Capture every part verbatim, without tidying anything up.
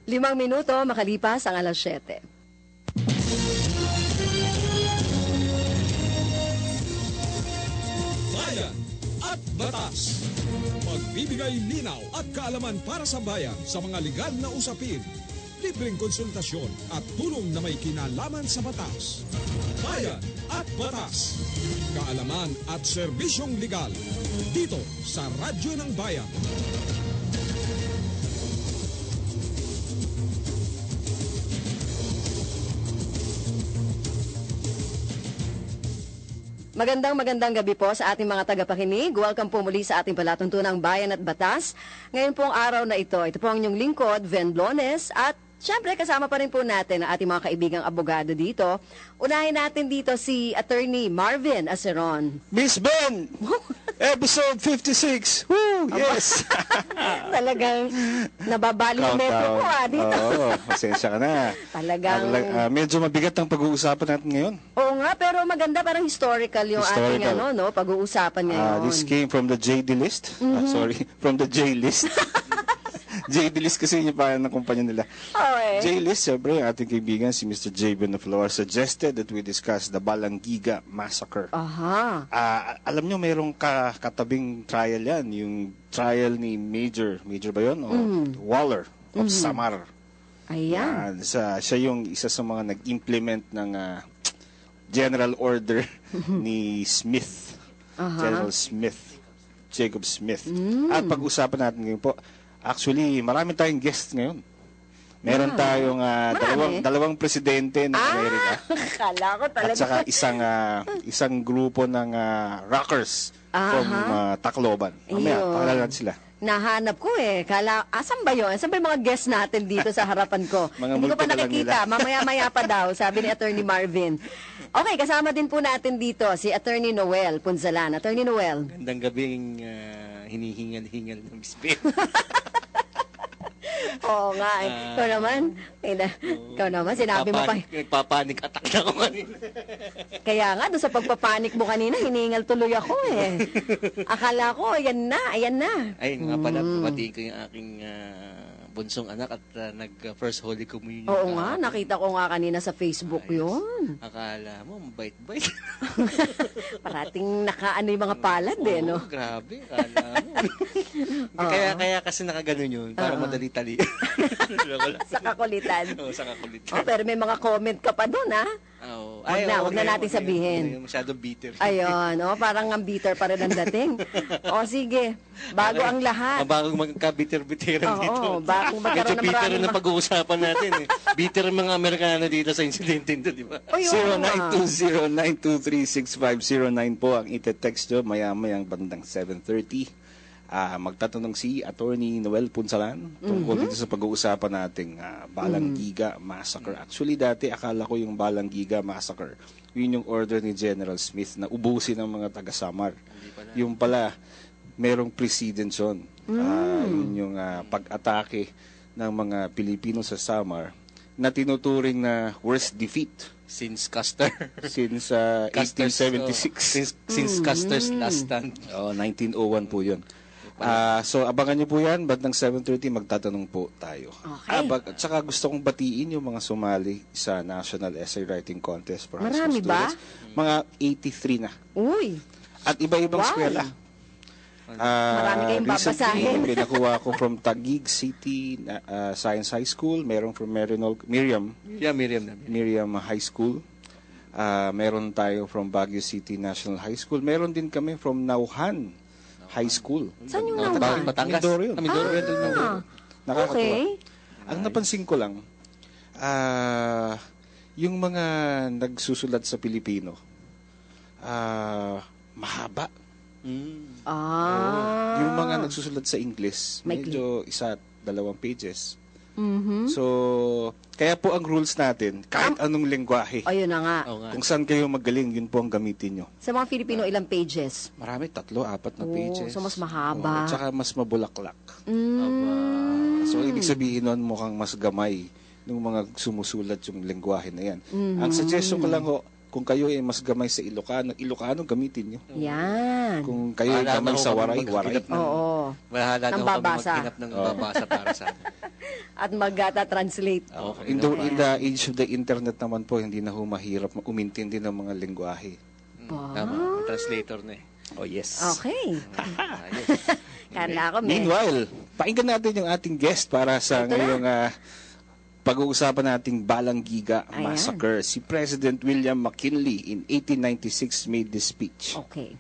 Limang minuto makalipas ang alas siyete. Bayan at Batas. Magbibigay linaw at kaalaman para sa bayan sa mga legal na usapin. Libreng konsultasyon at tulong na may kinalaman sa batas. Bayan at Batas. Kaalaman at serbisyong legal. Dito sa Radyo ng Bayan. Magandang magandang gabi po sa ating mga tagapakinig. Welcome po muli sa ating palatuntunang Bayan at Batas. Ngayon pong araw na ito, ito po ang inyong lingkod, Ven Blones, at siyempre kasama pa rin po natin ang ating mga kaibigang abogado dito. Unahin natin dito si Attorney Marvin Aceron. Miss Ben! Episode fifty-six! Woo! Yes! Talagang nababali ang metro ko ah, dito. Oo, pasensya ka na. Talagang... Uh, medyo mabigat ang pag-uusapan natin ngayon. Oo nga, pero maganda, parang historical yung historical. ating ano, no, pag-uusapan ngayon. Uh, this came from the J D list. Mm-hmm. Uh, sorry, from the J list. J D list kasi yung parang ng kumpanya nila. Okay. J list, siyempre, ang ating kaibigan si Mister J. Benaflor suggested that we discuss the Balangiga Massacre. Aha. Uh, alam nyo, mayroong ka katabing trial yan. Yung trial ni Major, Major ba yun? O mm. Waller of mm-hmm. Samar. Ayan. Uh, sa, siya yung isa sa mga nag-implement ng uh, General Order ni Smith. Uh-huh. General Smith. Jacob Smith. Mm. At pag-usapan natin ngayon po, actually, marami tayong guests ngayon. Meron yeah. tayong uh, dalawang, dalawang presidente ng ah, Amerika. Kala ko talaga. At saka isang, uh, isang grupo ng uh, rockers uh-huh. from uh, Tacloban. Mamaya, pakalalan sila. Nahanap ko eh. Kala, asan ba yun? Asan ba yung mga guests natin dito sa harapan ko? Hindi ko pa nakikita. Mamaya-maya pa daw, sabi ni Attorney Marvin. Okay, kasama din po natin dito si Attorney Noel Punzalan. Attorney Noel. Gandang gabing uh, hinihingal-hingal ng Miss Ben. Oo nga eh. Uh, ikaw naman, uh, ikaw naman, sinabi mo pa. Nagpapanik attack na ako kanina. Kaya nga, doon sa pagpapanik mo kanina, hiningal tuloy ako eh. Akala ko, ayan na, ayan na. Ay, nga pala, mm. patiin ko yung aking uh, bunsong anak at uh, nag-first uh, Holy Communion. Oo nga, nakita ko nga kanina sa Facebook Ayos. Yun. Akala mo, mabait-bait. Parating nakaano yung mga palad eh, no? Oo, grabe, akala mo. kaya, kaya kasi nakaganon yun, para uh-huh. madali-tali. Sa kakulitan. Oo, sa kakulitan. Oh, pero may mga comment ka pa doon, ha? Oo. Wag na, wag na natin sabihin. Masyado bitter. Ayun, oh, parang ang bitter pa rin ang dating. O sige, bago ang lahat. Bagong magka-bitter-bitteran dito. Oo, bagong magkaroon ng maraming... bitter na pag-uusapan natin eh. Bitter ang mga Amerikano dito sa incident nito, di ba? zero nine two zero nine two three six five zero nine po ang ite-text nyo maya-mayang bandang seven thirty. Uh, magtatanong si Attorney Noel Punzalan tungkol mm-hmm. dito sa pag-uusapan nating uh, Balangiga Massacre. Actually, dati akala ko yung Balangiga Massacre, yun yung order ni General Smith na ubusin ng mga taga-Samar. Pala. Yung pala, merong precedence yun. Mm. Uh, yun yung uh, pag-atake ng mga Pilipino sa Samar na tinuturing na worst defeat. Since Custer. Since uh, eighteen seventy-six. Oh, since since mm-hmm. Custer's last stand. Oh, nineteen oh one po yun. Uh, so, abangan nyo po yan. Bandang seven thirty, magtatanong po tayo. Okay. Abag, at saka gusto kong batiin yung mga sumali sa National Essay Writing Contest for high Marami school ba? students. Mga eighty-three na. Uy! At iba-ibang wow. eskwela. Uh, Marami kayong babasahin. Pinakuha ko from Taguig City uh, Science High School. Meron from Merinol, Miriam. Yeah, Miriam. Miriam High School. Uh, meron tayo from Baguio City National High School. Meron din kami from Nauhan High School. Saan yung Nauhan? Batangas. Mindoro yun. Mindoro. Ah, Nakakatuwa. okay. Ang napansin ko lang, uh, yung mga nagsusulat sa Pilipino, uh, mahaba. Mm. Ah. Oh, yung mga nagsusulat sa English, medyo isa, dalawang pages. Mm-hmm. So, kaya po ang rules natin, kahit um, anong lengguwahe. Ayun na nga. Oh, nga. Kung saan kayo magaling, yun po ang gamitin nyo. Sa mga Filipino, ilang pages? Marami, tatlo, apat na oh, pages. So, mas mahaba. Oh, at saka mas mabulaklak. Mm. So, ibig sabihin nun, mukhang mas gamay ng mga sumusulat yung lengguwahe na yan. Mm-hmm. Ang suggestion ko lang ho, kung kayo ay mas gamay sa Ilocano, Ilocano gamitin nyo. Yan. Kung kayo ay gamay sa Waray, Waray. Oo. Mahala na Nang kami babasa. maghinap ng babasa para sa amin. at mag-translate. Okay, In the, no in the age of the internet naman po, hindi na ho mahirap umintindi ng mga lingwahe. Wow. Tama, may translator na eh. Oh, yes. Okay. Ayos. Kala ko, may... Meanwhile, pakinggan natin yung ating guest para sa Ito na. ngayong ah, pag-uusapan nating Balanggiga Ayan. Massacre. Si President William McKinley in eighteen ninety-six made this speech. Okay.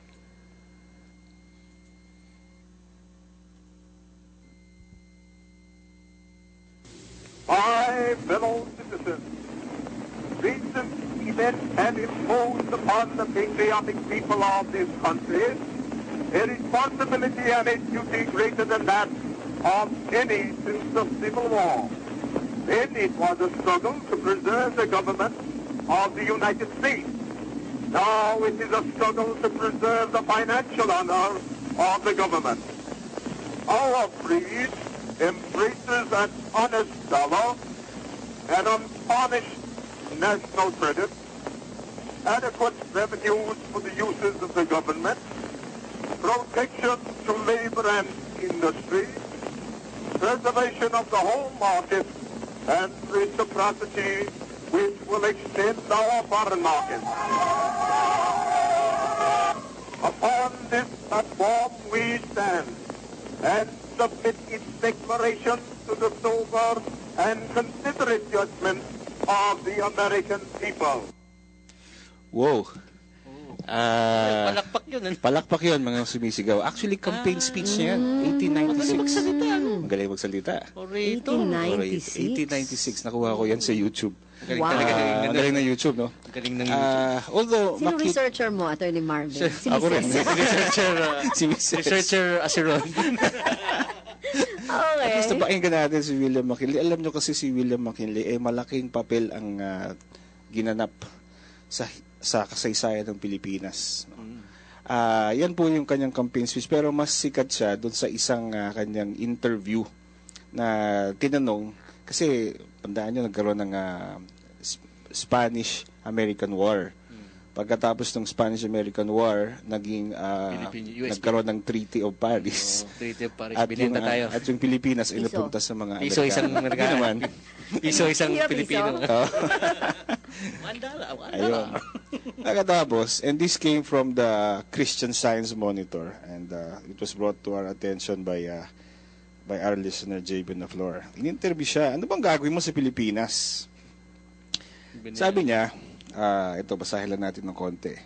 My fellow citizens, recent events have imposed upon the patriotic people of this country a responsibility and a duty greater than that of any since the Civil War. Then it was a struggle to preserve the government of the United States. Now it is a struggle to preserve the financial honor of the government. Our breed embraces an honest dollar, an untarnished national credit, adequate revenues for the uses of the government, protection to labor and industry, preservation of the home market, and reciprocity which will extend our foreign market. Upon this platform we stand and submit its declaration to the sober and considerate judgment of the American people. Wow. Ah, Palakpak yun. ano? palakpak yun, mga sumisigaw. Actually, campaign speech niya yan, eighteen ninety-six. Magsalita, ano? Magaling magsalita. Orito. eighteen ninety-six. eighteen ninety-six, nakuha ko yan sa YouTube. Galing Wow. talaga. Ah, Galing na- magaling na YouTube, no? Galing ng YouTube. Ah, although, Sino makit- researcher mo, Attorney Marvin? Si Ako rin. Mises. researcher, uh, si Mister researcher Asiron. At least Okay. napakinggan natin si William McKinley. Alam nyo kasi si William McKinley, eh, malaking papel ang ah, ginanap sa sa kasaysayan ng Pilipinas. No? Ah, yan po yung kanyang campaign speech, pero mas sikat siya doon sa isang ah, kanyang interview na tinanong, kasi tandaan nyo, nagkaroon ng ah, Sp- Spanish-American War. Pagkatapos ng Spanish-American War, naging ah, Philippine- U S P. nagkaroon ng Treaty of Paris. Oh, Treaty of Paris. At yung, Binenta tayo. at yung Pilipinas ay Piso. napunta sa mga Piso isang Amerikano. Amerikano. Hindi naman. Piso isang Piso, Pilipino. piso. Oh. Mandala. Mandala. Ayun. Nakatapos, and this came from the Christian Science Monitor, and uh, it was brought to our attention by uh, by our listener, J B Naflor. In-interview siya, ano bang gagawin mo sa Pilipinas? Sabi niya, uh, ito, basahin lang natin ng konti.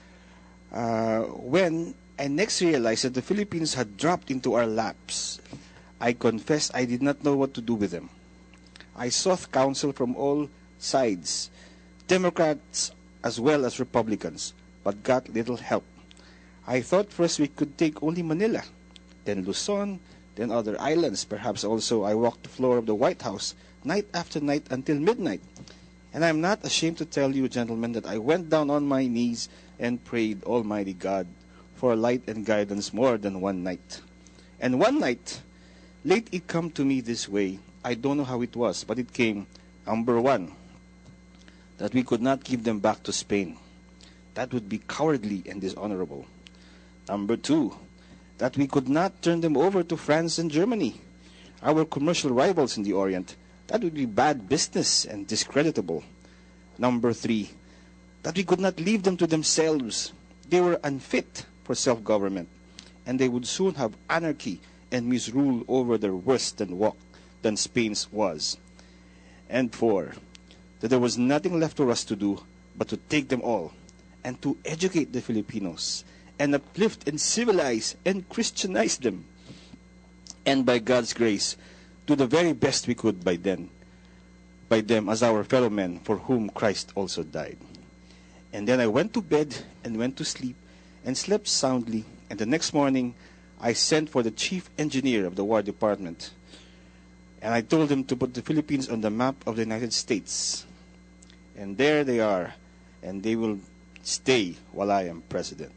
Uh, when I next realized that the Philippines had dropped into our laps, I confess I did not know what to do with them. I sought counsel from all sides, Democrats as well as Republicans, but got little help. I thought first we could take only Manila, then Luzon, then other islands. Perhaps also I walked the floor of the White House night after night until midnight. And I'm not ashamed to tell you, gentlemen, that I went down on my knees and prayed Almighty God for light and guidance more than one night. And one night, late it come to me this way. I don't know how it was, but it came. Number one, that we could not give them back to Spain. That would be cowardly and dishonorable. Number two, that we could not turn them over to France and Germany, our commercial rivals in the Orient. That would be bad business and discreditable. Number three, that we could not leave them to themselves. They were unfit for self-government, and they would soon have anarchy and misrule over their worse than walk than Spain's was. And four, that there was nothing left for us to do but to take them all and to educate the Filipinos and uplift and civilize and Christianize them. And by God's grace, do the very best we could by then, by them as our fellow men for whom Christ also died. And then I went to bed and went to sleep and slept soundly. And the next morning, I sent for the chief engineer of the War Department. And I told him to put the Philippines on the map of the United States. And there they are. And they will stay while I am president.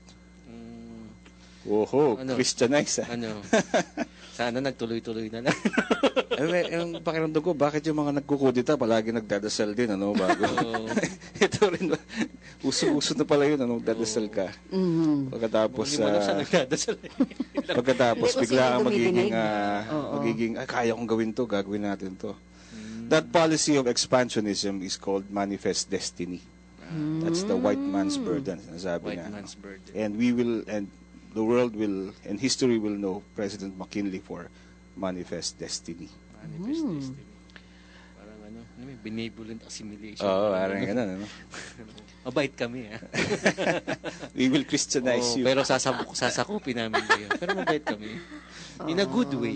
Mm, Oho, Ano? Christianize ah. ano? Sana nagtuloy-tuloy na lang. Eh, may- yung pakiramdam ko, bakit yung mga nagkukudita palagi nagdadasal din, ano, bago. Ito rin, uso-uso na pala yun, ano, nagdadasal ka. Mhm. Pagkatapos, Hindi mo na siya ah, nagdadasal. pagkatapos Hindi, kung bigla sino kang magiging, dumidinig. ah, Oo. magiging, ay, kaya kong gawin to, gagawin natin to. That policy of expansionism is called manifest destiny. That's the white man's burden, sinasabi White niya. man's burden. And we will, and the world will, and history will know President McKinley for manifest destiny. Manifest destiny. Parang ano, ano may benevolent assimilation. Oo, parang ganun, ano? Mabait kami, ha? We will Christianize Oo, you. pero sasabuk, sasakupin namin kayo. Pero mabait kami. In a good way.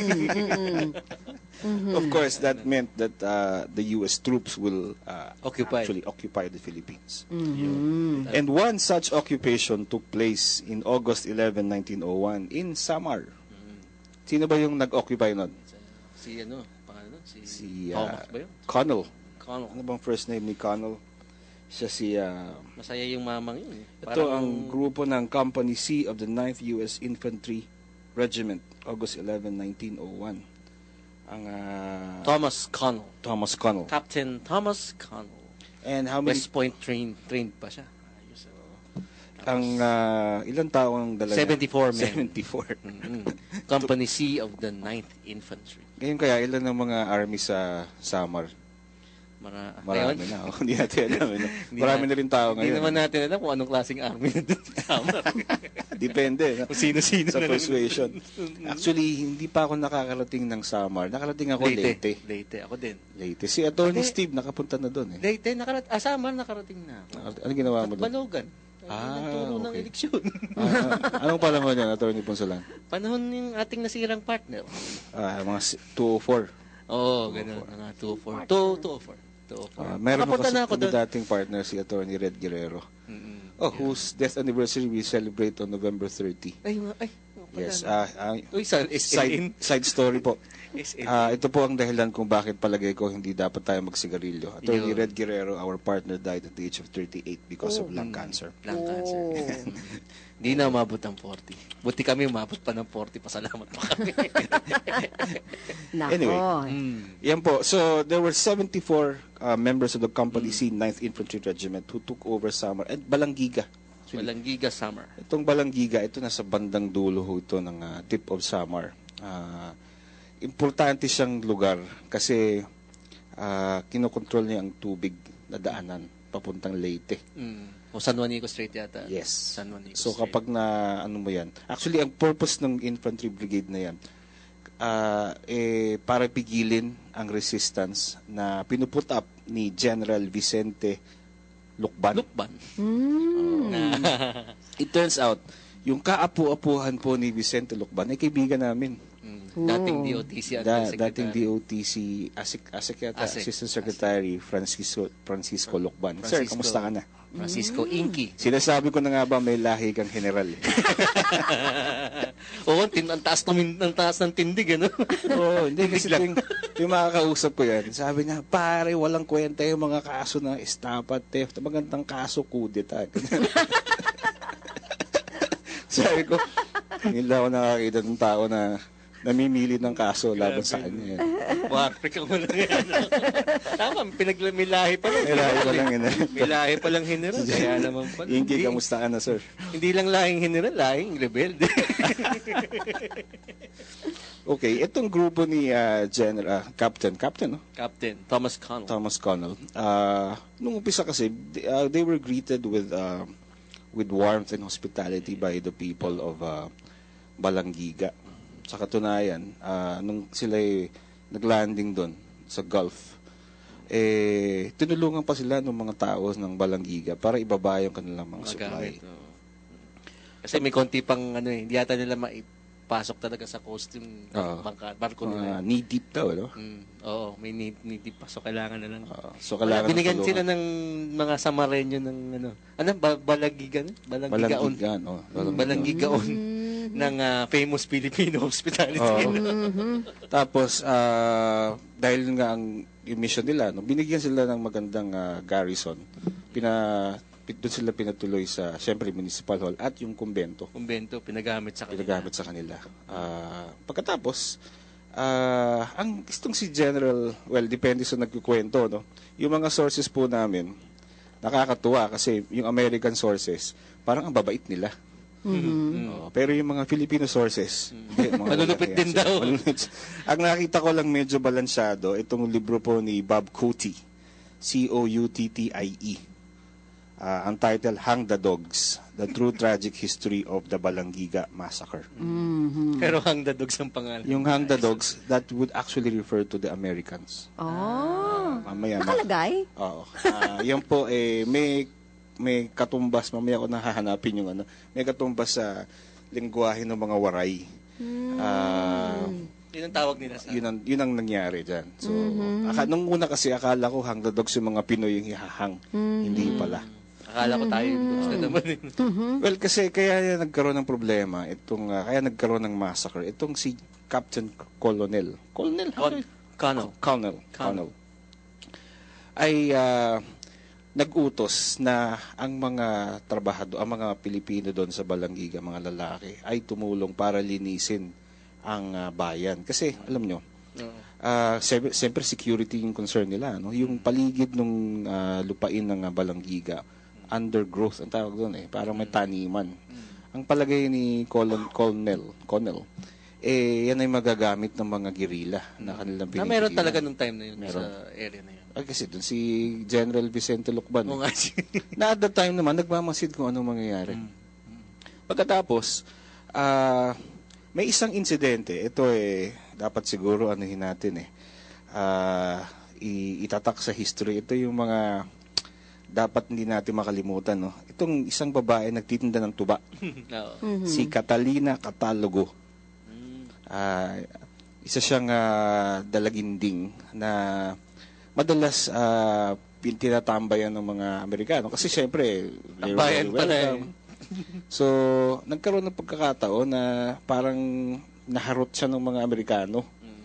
Of course, that meant that uh, the U S troops will uh, Occupy. actually occupy the Philippines. Mhm. And one such occupation took place in August eleventh, nineteen oh one in Samar. Sino ba yung nag-occupy nun? Si ano, pangalan nun? Si, Si Thomas uh, ba yun? Connell. Connell. Ano bang first name ni Connell? Siya si... uh, Masaya yung mamang yun. eh. ito ang grupo ng Company C of the ninth U S Infantry Regiment, August eleventh, nineteen oh one. Ang uh, Thomas Connell. Thomas Connell. Captain Thomas Connell. And how many... West Point trained, trained pa siya. Ayos, oh. Ang uh, ilang tao ang dala niya? seventy-four men. seventy-four. Mm-mm. Company C of the ninth Infantry. Ngayon kaya, ilan ang mga army sa Samar? Mara, Marami ngayon, na. Oh, hindi natin alam. eh, no? Hindi Marami na- na rin tao Hindi ngayon. naman natin alam kung anong klaseng army na doon sa Samar. Depende. No? Kung sino-sino Sa na lang. persuasion. Actually, hindi pa ako nakakarating ng Samar. Nakarating ako Leyte. Leyte. Leyte. Ako din. Leyte. Si Attorney Leyte. Steve nakapunta na doon eh. Leyte, nakarat ah, Samar nakarating na ako. Nakar- Ano ginawa mo At doon? Balogan. Ah, Nagturo ng okay. eleksyon. Ah, anong panahon yan, Attorney Ponsolan? Panahon yung ating nasirang partner. Ah, mga si- two oh four. Oo, oh, gano'n. Mga two oh four. two oh four. two oh four. Ah, meron ko Nakapunta kasi na ako kami doon. dating partner si Attorney Red Guerrero. Mm-mm. Oh, whose death anniversary we celebrate on November thirtieth. Ay, ma- ay. oh, pala Yes. na. Ah, ah, Uy, sa S L N. side, side story po. S L N. Ah, ito po ang dahilan kung bakit palagay ko hindi dapat tayo magsigarilyo. Attorney Yun. Red Guerrero, our partner, died at the age of thirty-eight because of lung cancer. Lung cancer. Oh. Hindi na umabot ng forty. Buti kami umabot pa ng forty. Pasalamat pa kami. Nako. Anyway. mm. Yan po. So, there were seventy-four uh, members of the Company C ninth Infantry Regiment who took over Samar at Balangiga. Walang giga summer. Itong Balangiga, ito nasa bandang dulo ho ito ng uh, tip of Samar. Uh, importante siyang lugar kasi uh, kinokontrol niya ang tubig na daanan papuntang Leyte. Mm. O San Juanico Strait yata. Yes. San Juanico So Strait. kapag na ano mo yan, actually ang purpose ng infantry brigade na yan, ah, eh, para pigilin ang resistance na pinuput up ni General Vicente Lucban. Lukban. It turns out, yung kaapu-apuhan po ni Vicente Lucban ay kaibigan namin. Mm. Dating D O T C at Da, Secretary. dating D O T C Asik, Asik yata, Asik. Assistant Secretary Francisco Francisco Lucban. Sir, Francisco. kamusta ka na? Francisco Inky. Sinasabi ko na nga ba may lahi kang general. eh. Oo, tin ang taas, tumin, ang taas ng tindig, ano? Oo, hindi kasi yung, yung makakausap ko yan, sabi niya, pare, walang kwenta yung mga kaso ng estafa, theft, magandang kaso, kudeta. Sabi ko, hindi lang ako nakakita ng tao na namimili ng kaso laban sa kanya. Yan. Wakrik mo lang yan. Tama, pinaglamilahi pa lang. May lahi pa lang yun. May lahi pa lang general. Kaya naman pala. Inky, Hindi- kamusta ka na, sir? Hindi lang lahing general, lahing rebelde. Okay, itong grupo ni ah, General, ah, Captain, Captain, no? Captain Thomas Connell. Thomas Connell. Uh, nung umpisa kasi, they, uh, they were greeted with uh, with warmth and hospitality by the people of uh, Balangiga. Sa katunayan, uh, nung sila naglanding doon sa Gulf, eh, tinulungan pa sila ng mga tao ng Balangiga para ibaba yung kanilang mga supply. Magamit. oo. Kasi may konti pang ano eh, hindi yata nila maipasok talaga sa coast yung Oo. bangka, barko Uh, nila. knee deep daw, no? Mm, oo, may need, need pa. So, kailangan na lang. Uh, so, Wala, kailangan binigyan ng sila tulungan. ng mga Samareño ng ano, ano, ba, Balangigan? Balangigaon. Balangigan, oh. Balangigaon ng ah, famous Filipino hospitality. Oo. Tapos, ah, dahil nga ang yung mission nila, no, binigyan sila ng magandang ah, garrison. Pina, doon sila pinatuloy sa, syempre, Municipal Hall at yung kumbento. Kumbento, pinagamit sa kanila. Pinagamit sa kanila. Ah, pagkatapos, Ah, ang itong si General, well, depende sa nagkukwento, no? Yung mga sources po namin, nakakatuwa kasi yung American sources, parang ang babait nila. Oo, pero yung mga Filipino sources, hindi, mga Malulupit walang din hiya sila. daw. Malulupit. Ang nakita ko lang medyo balansyado, itong libro po ni Bob Couttie, C O U T T I E. Ah, ang title, Hang the Dogs, The True Tragic History of the Balangiga Massacre. Pero hang the dogs ang pangalan. Yung Hang the Dogs, that would actually refer to the Americans. Oh. Mamaya, ma- Nakalagay? Oo. Ah, yan po, eh, may, may katumbas, mamaya ko nahahanapin yung ano, may katumbas sa lingwahe ng mga waray. Ah, Yun ang tawag nila sa... yun ang, yun ang nangyari dyan. So, aka, nung una kasi akala ko Hang the Dogs yung mga Pinoy yung ihahang. Hindi pala. Akala ko tayo yung dogs na naman. eh. Well, kasi kaya yan nagkaroon ng problema, itong, ah, kaya nagkaroon ng massacre, itong si Captain Colonel. Colonel? Con- Colonel. Colonel. Colonel. Ay ah, nag-utos na ang mga trabahado, ang mga Pilipino doon sa Balangiga, mga lalaki, ay tumulong para linisin ang ah, bayan. Kasi, alam nyo, Oo. ah siyempre, siyempre security yung concern nila. No? Yung paligid ng lupain ng ah, Balangiga, undergrowth, ang tawag doon eh, parang may taniman. Ang palagay ni Colon, Colonel, Colonel, eh, yan ay magagamit ng mga gerilla na kanilang Na pinipigilan. meron talaga nung time na yun Meron. sa area na yun. Ay, kasi doon si General Vicente Lucban. Oo eh. nga si... Na at that time naman, nagmamasid kung anong mangyayari. Pagkatapos, ah, may isang insidente. Ito eh, dapat siguro anuhin natin eh. Ah, i- itatak sa history. Ito yung mga dapat hindi natin makalimutan. No? Itong isang babae nagtitinda ng tuba. Oo. Si Catalina Catalogo. Ah, isa siyang ah, dalaginding na madalas uh, tinatambayan ng mga Amerikano kasi syempre they were Tambayan very pala eh. welcome. So, nagkaroon ng pagkakataon na parang naharot siya ng mga Amerikano.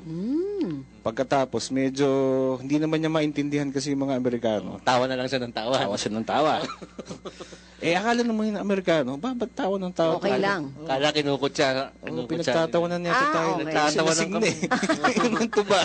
Pagkatapos, medyo hindi naman niya maintindihan kasi yung mga Amerikano. Tawa na lang siya ng tawa. Tawa siya ng tawa. eh, akala naman yung Amerikano, ba, ba't tawa ng tawa? Okay lang. Kala kinukot siya. Oh, kinukot siya. pinagtatawanan niya Ah, tayo. okay. Nagtatawa ng Silasing na eh. Yun ang tuba.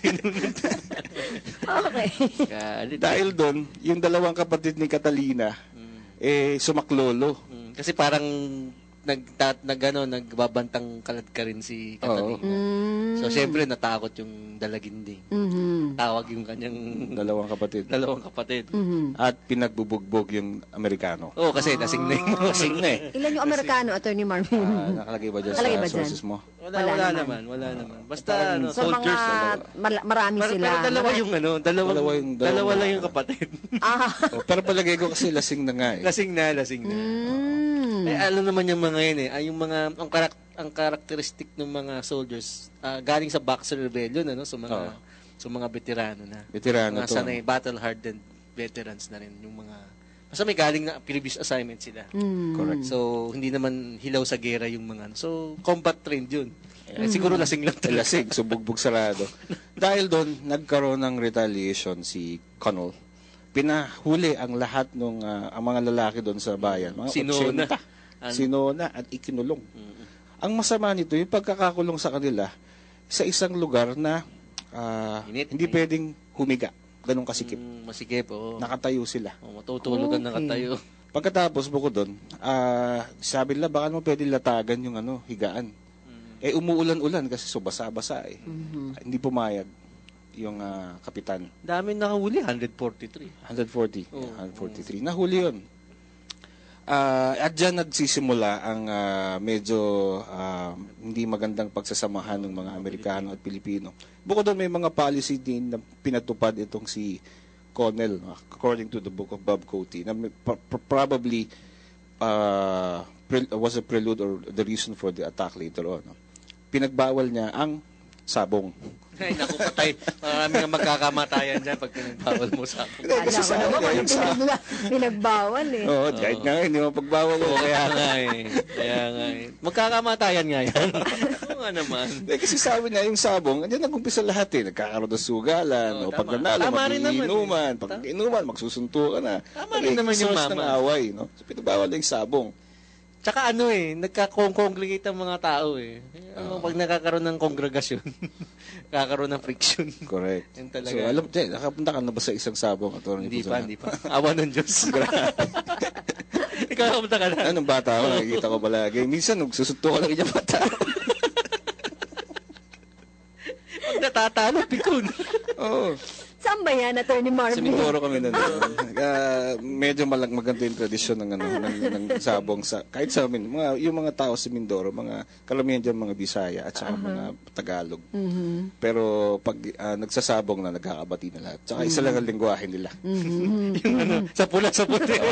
Okay. Galit. Dahil doon, yung dalawang kapatid ni Catalina, eh, sumaklolo. Mm, kasi parang nagtat nag ano, nagbabantang kalat ka rin si Catalina. So syempre natakot yung dalaginding. Mhm. Tawag yung kanyang Dalawang kapatid. dalawang kapatid. At pinagbubugbog yung Amerikano. Oo, kasi lasing na yung Kasing na eh. Ilan yung Amerikano, Attorney Marvin? Ah, nakalagay ba dyan Nakalagay sa ba dyan? sources mo? Wala, Wala wala, naman. naman. Wala naman. Basta Parang ano, So, soldiers, mga dalawa. mala- marami pero, sila. pero dalawa yung ano, dalawang, Dalawa dalawa, yung- dalawang- lang yung kapatid. Ah. Oh, pero palagay ko kasi lasing na nga eh. lasing na, lasing na. Mm. Eh, alam naman yung mga yun eh, ay yung mga, ang, karak ang karakteristik ng mga soldiers, ah, galing sa Boxer Rebellion, ano, sa mga, Oo. sa mga veterano na. Veterano mga to. sanay, battle-hardened veterans na rin, yung mga, basta may galing na previous assignment sila. Mm. Correct. So, hindi naman hilaw sa gera yung mga, ano. So, combat trained yun. Eh, siguro lasing lang Eh, talaga. lasing, subugbog sarado. Dahil doon, nagkaroon ng retaliation si Connell. Pinahuli ang lahat ng ang mga lalaki doon sa bayan. Mga Sinona. eighty. Sinona at ikinulong. Ang masama nito, yung pagkakakulong sa kanila sa isang lugar na ah, Init. hindi pwedeng humiga. Ganun kasikip. Mm, masikip, oo. Nakatayo sila. Oh, matutulugan na katayo. Pagkatapos, bukod doon, ah, sabi nila, baka mo pwede latagan yung ano, higaan. Eh, umuulan-ulan kasi so basa-basa eh. Ah, hindi pumayag yung ah, kapitan. Dami nakahuli, one forty-three. one forty. Oo. Yeah, one forty-three. Nahuli yun. Ah, at dyan nagsisimula ang ah, medyo ah, hindi magandang pagsasamahan ng mga Amerikano at Pilipino. Bukod doon, may mga policy din na pinatupad itong si Connell, no, according to the book of Bob Couttie, na may- pro- pro- probably uh, pre- was a prelude or the reason for the attack later on. No. Pinagbawal niya ang sabong. Ay, naku, patay. Marami nga magkakamatayan dyan pag pinagbawal mo sa akin. Kala kasi ko sabi naman niya, kung yung sa- pinag- pinagbawal eh. Oo, kahit nga hindi mo pagbawal. Oo, eh. kaya nga eh. Kaya nga eh. Magkakamatayan nga yan. Oo nga naman. Eh, kasi sabi niya, yung sabong, andyan nag-umpisa lahat eh. Nagkakaroon ng sugalan, Oo, o pag tama. nanalo, Tama rin naman eh. mag-iinuman, pag inuman, magsusuntukan na. Tama rin naman yung Source mama. ng away, no? So, pinabawal na yung sabong. Tsaka ano eh, nagka-congregate ang mga tao eh. Ano, pag nakakaroon ng kongregasyon, nakakaroon ng friction. Correct. Yan talaga. So, alam, Jay, nakapunta ka na ba sa isang sabong, Atty. Hindi Punsalan? pa, hindi pa. Awa ng Diyos. Ikaw nakapunta ka na. Anong bata ako, nakikita ko palagi. Minsan, nagsusunto ko lang yung bata. Pag natatalo, pikon. Oo. Saan ba yan, Atty. Sa Marvin? Mindoro kami nun. uh, medyo malag maganda yung tradisyon ng, ano, ng, ng sabong. Sa, kahit sa amin, mga, yung mga tao sa Mindoro, mga kalamihan dyan mga Bisaya at saka uh-huh. mga Tagalog. Mm-hmm. Pero pag uh, nagsasabong na, nagkakabati na lahat. Tsaka isa lang ang lingwahe nila. Mm-hmm. Yung ano, sa pula, sa puti.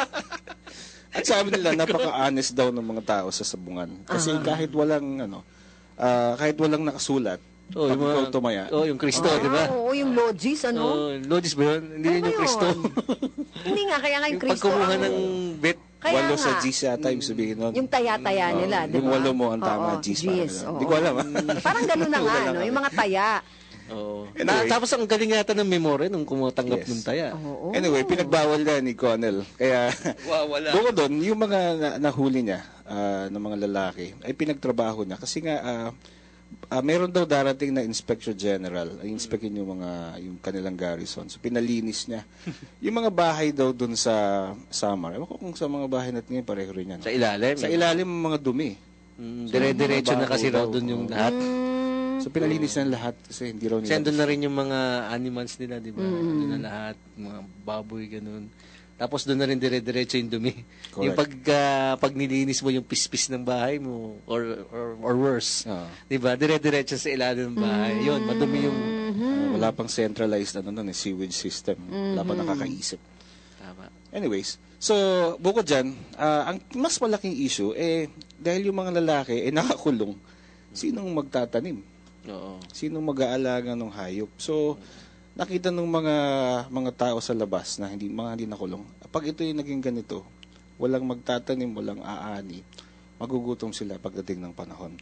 At sabi nila, napaka-honest daw ng mga tao sa sabungan. Kasi uh-huh. kahit walang, ano, uh, kahit walang nakasulat, Oh, yung mga, tumaya. Oh, yung Kristo, ah, di ba? Oo, yung Logis, ano? Oh, Logis ba yun? Hindi Ano yun yung ba Kristo. yun? Hindi nga, kaya nga yung Yung Kristo. pagkumuha ang- ng bet. Kaya walo nga. sa G's yata yung sabihin nun. Yung taya-taya Oo, nila, di ba? yung walo mo ang tama, Oo, G's. G's, parang oo. Hindi ko alam. ah. Parang gano'n na nga, Wala no? kami. Yung mga taya. Oh. Anyway. Na, tapos ang galing yata ng memory nung kumatanggap Yes. ng taya. Oo. Anyway, pinagbawal na ni Connell. Kaya, Wow, wala. bukod doon, yung mga na, nahuli niya, ah, ng mga lalaki, ay pinagtrabaho niya. Kasi nga, ah, ah, meron daw darating na Inspector General, ay inspectin yung mga, yung kanilang garrison. So, pinalinis niya. Yung mga bahay daw doon sa Samar, ewan ko kung sa mga bahay natin ngayon, pareho rin yan. Sa ilalim. Sa ilalim, mga dumi. Mm, dire-diretso na kasi raw doon yung lahat. So, pinalinis na lahat kasi hindi raw Kasi nila. andun na rin yung mga animals nila, di ba? Andun na lahat, mga baboy, ganun. Tapos doon na rin dire-diretso yung dumi. Correct. Yung pag, ah, pag nilinis mo yung pispis ng bahay mo, or or, or worse, Oo. di ba? Dire-diretso sa ilalim ng bahay. Yun, madumi yung... Ah, wala pang centralized ano nun, eh, sewage system. Wala pa nakakaisip. Tama. Anyways, so bukod dyan, ah, ang mas malaking issue, eh, dahil yung mga lalaki, eh, nakakulong, sinong magtatanim? Oo. Sinong mag-aalaga ng hayop? So, nakita ng mga mga tao sa labas na hindi mga hindi nakulong. Pag ito yung naging ganito, walang magtatanim, walang aani, magugutom sila pagdating ng panahon.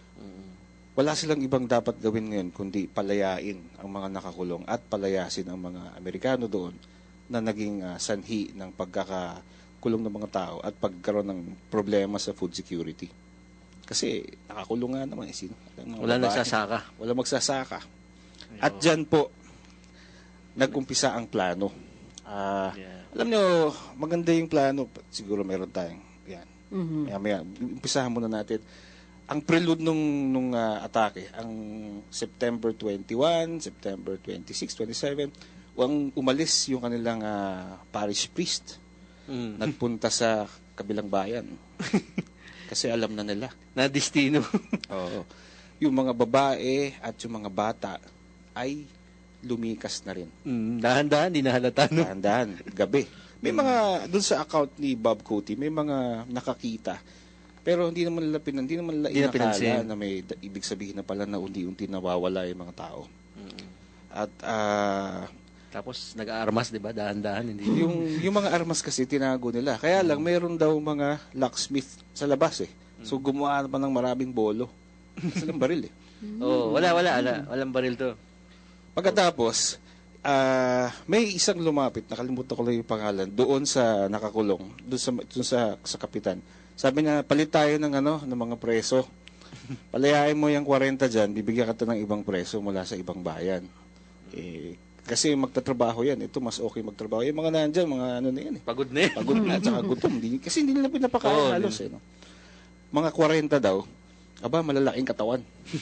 Wala silang ibang dapat gawin ngayon kundi palayain ang mga nakakulong at palayasin ang mga Amerikano doon na naging uh, sanhi ng pagkakakulong ng mga tao at pagkaroon ng problema sa food security. Kasi nakakulong nga naman. Eh, sino? Wala nagsasaka. Wala magsasaka. At dyan po, nag-umpisa ang plano. Ah, Yeah. Alam nyo, maganda yung plano. Siguro meron tayong, yan. Mhm. Maya, maya, umpisahan muna natin. Ang prelude nung, nung ah, atake, ang September twenty-one, September twenty-six, twenty-seven, ang umalis yung kanilang ah, parish priest. Mm. Nagpunta sa kabilang bayan. Kasi alam na nila. Na destino. Oo. Yung mga babae at yung mga bata ay lumikas na rin. Mm, dahan-dahan, di nahalata, no? Dahan-dahan, gabi. May mga, doon sa account ni Bob Coty, may mga nakakita. Pero hindi naman nila, pinan, hindi naman nila Hindi na inakala pinansin. na may da- ibig sabihin na pala na unti-unti nawawala yung mga tao. Mm. At ah, Tapos nag-aarmas, di ba? Dahan-dahan, hindi. yung, yung mga armas kasi tinago nila. Kaya lang, mayroon daw mga locksmith sa labas eh. So gumawa pa ng maraming bolo. Kasi lang baril eh. Oh, wala, wala, wala. Walang baril to. Pagkatapos, ah, may isang lumapit, nakalimutan ko lang yung pangalan, doon sa nakakulong, doon sa, doon sa, sa kapitan. Sabi niya, palit tayo ng, ano, ng mga preso. Palayain mo yung forty dyan, bibigyan ka ng ibang preso mula sa ibang bayan. Eh, kasi magtatrabaho yan. Ito, mas okay magtrabaho. Yung mga nandyan, mga ano na yan eh. Pagod na eh. Pagod na, tsaka gutom. Di, kasi hindi nila pinapakain Oo, halos eh. No? Mga forty daw, aba, malalaking katawan.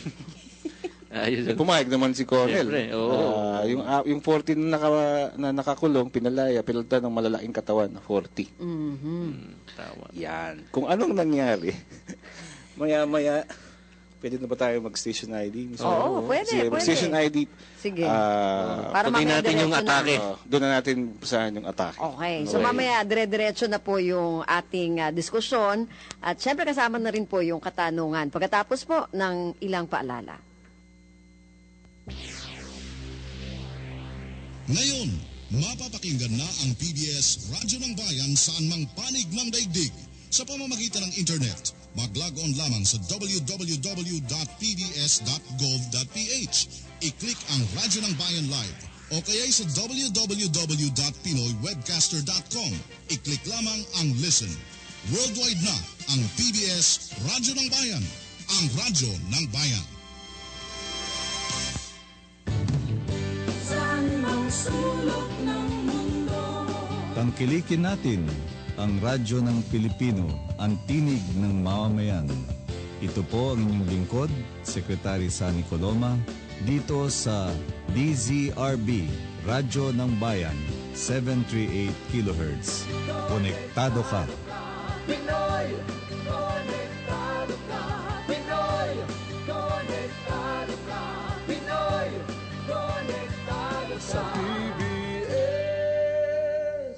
Ayun. Eh, pumayag naman si Cornel. Siyempre, oo. Ah, yung ah, yung forty na, naka, na nakakulong, pinalaya, pinalta ng malalaking katawan na forty. Mhm. Mm, tama. Yan. Kung anong nangyari, maya-maya, pwede na ba tayo mag-station I D? Mister Oo, pwede, Sige, pwede. mag-station I D. Sige. Ah, Para tuloy mamaya natin yung diretso na. atake. oh, doon na natin saan yung atake. Okay. So mamaya, dire-diretso na po yung ating ah, diskusyon. At syempre kasama na rin po yung katanungan. Pagkatapos po ng ilang paalala. Ngayon, mapapakinggan na ang P B S Radyo ng Bayan saan mang panig ng daigdig sa pamamagitan ng internet. Mag-log on lamang sa w w w dot p b s dot gov dot p h. I-click ang Radyo ng Bayan Live o kaya sa w w w dot pinoy webcaster dot com. I-click lamang ang Listen. Worldwide na ang P B S Radyo ng Bayan, ang radyo ng bayan. Tangkilikin natin ang radyo ng Pilipino, ang tinig ng mamamayan. Ito po ang inyong lingkod, Secretary Sunny Coloma, dito sa D Z R B, Radyo ng Bayan, seven thirty-eight kilohertz. Konektado ka. Pinoy, konektado ka. Pinoy, konektado ka. Pinoy, konektado sa P B S.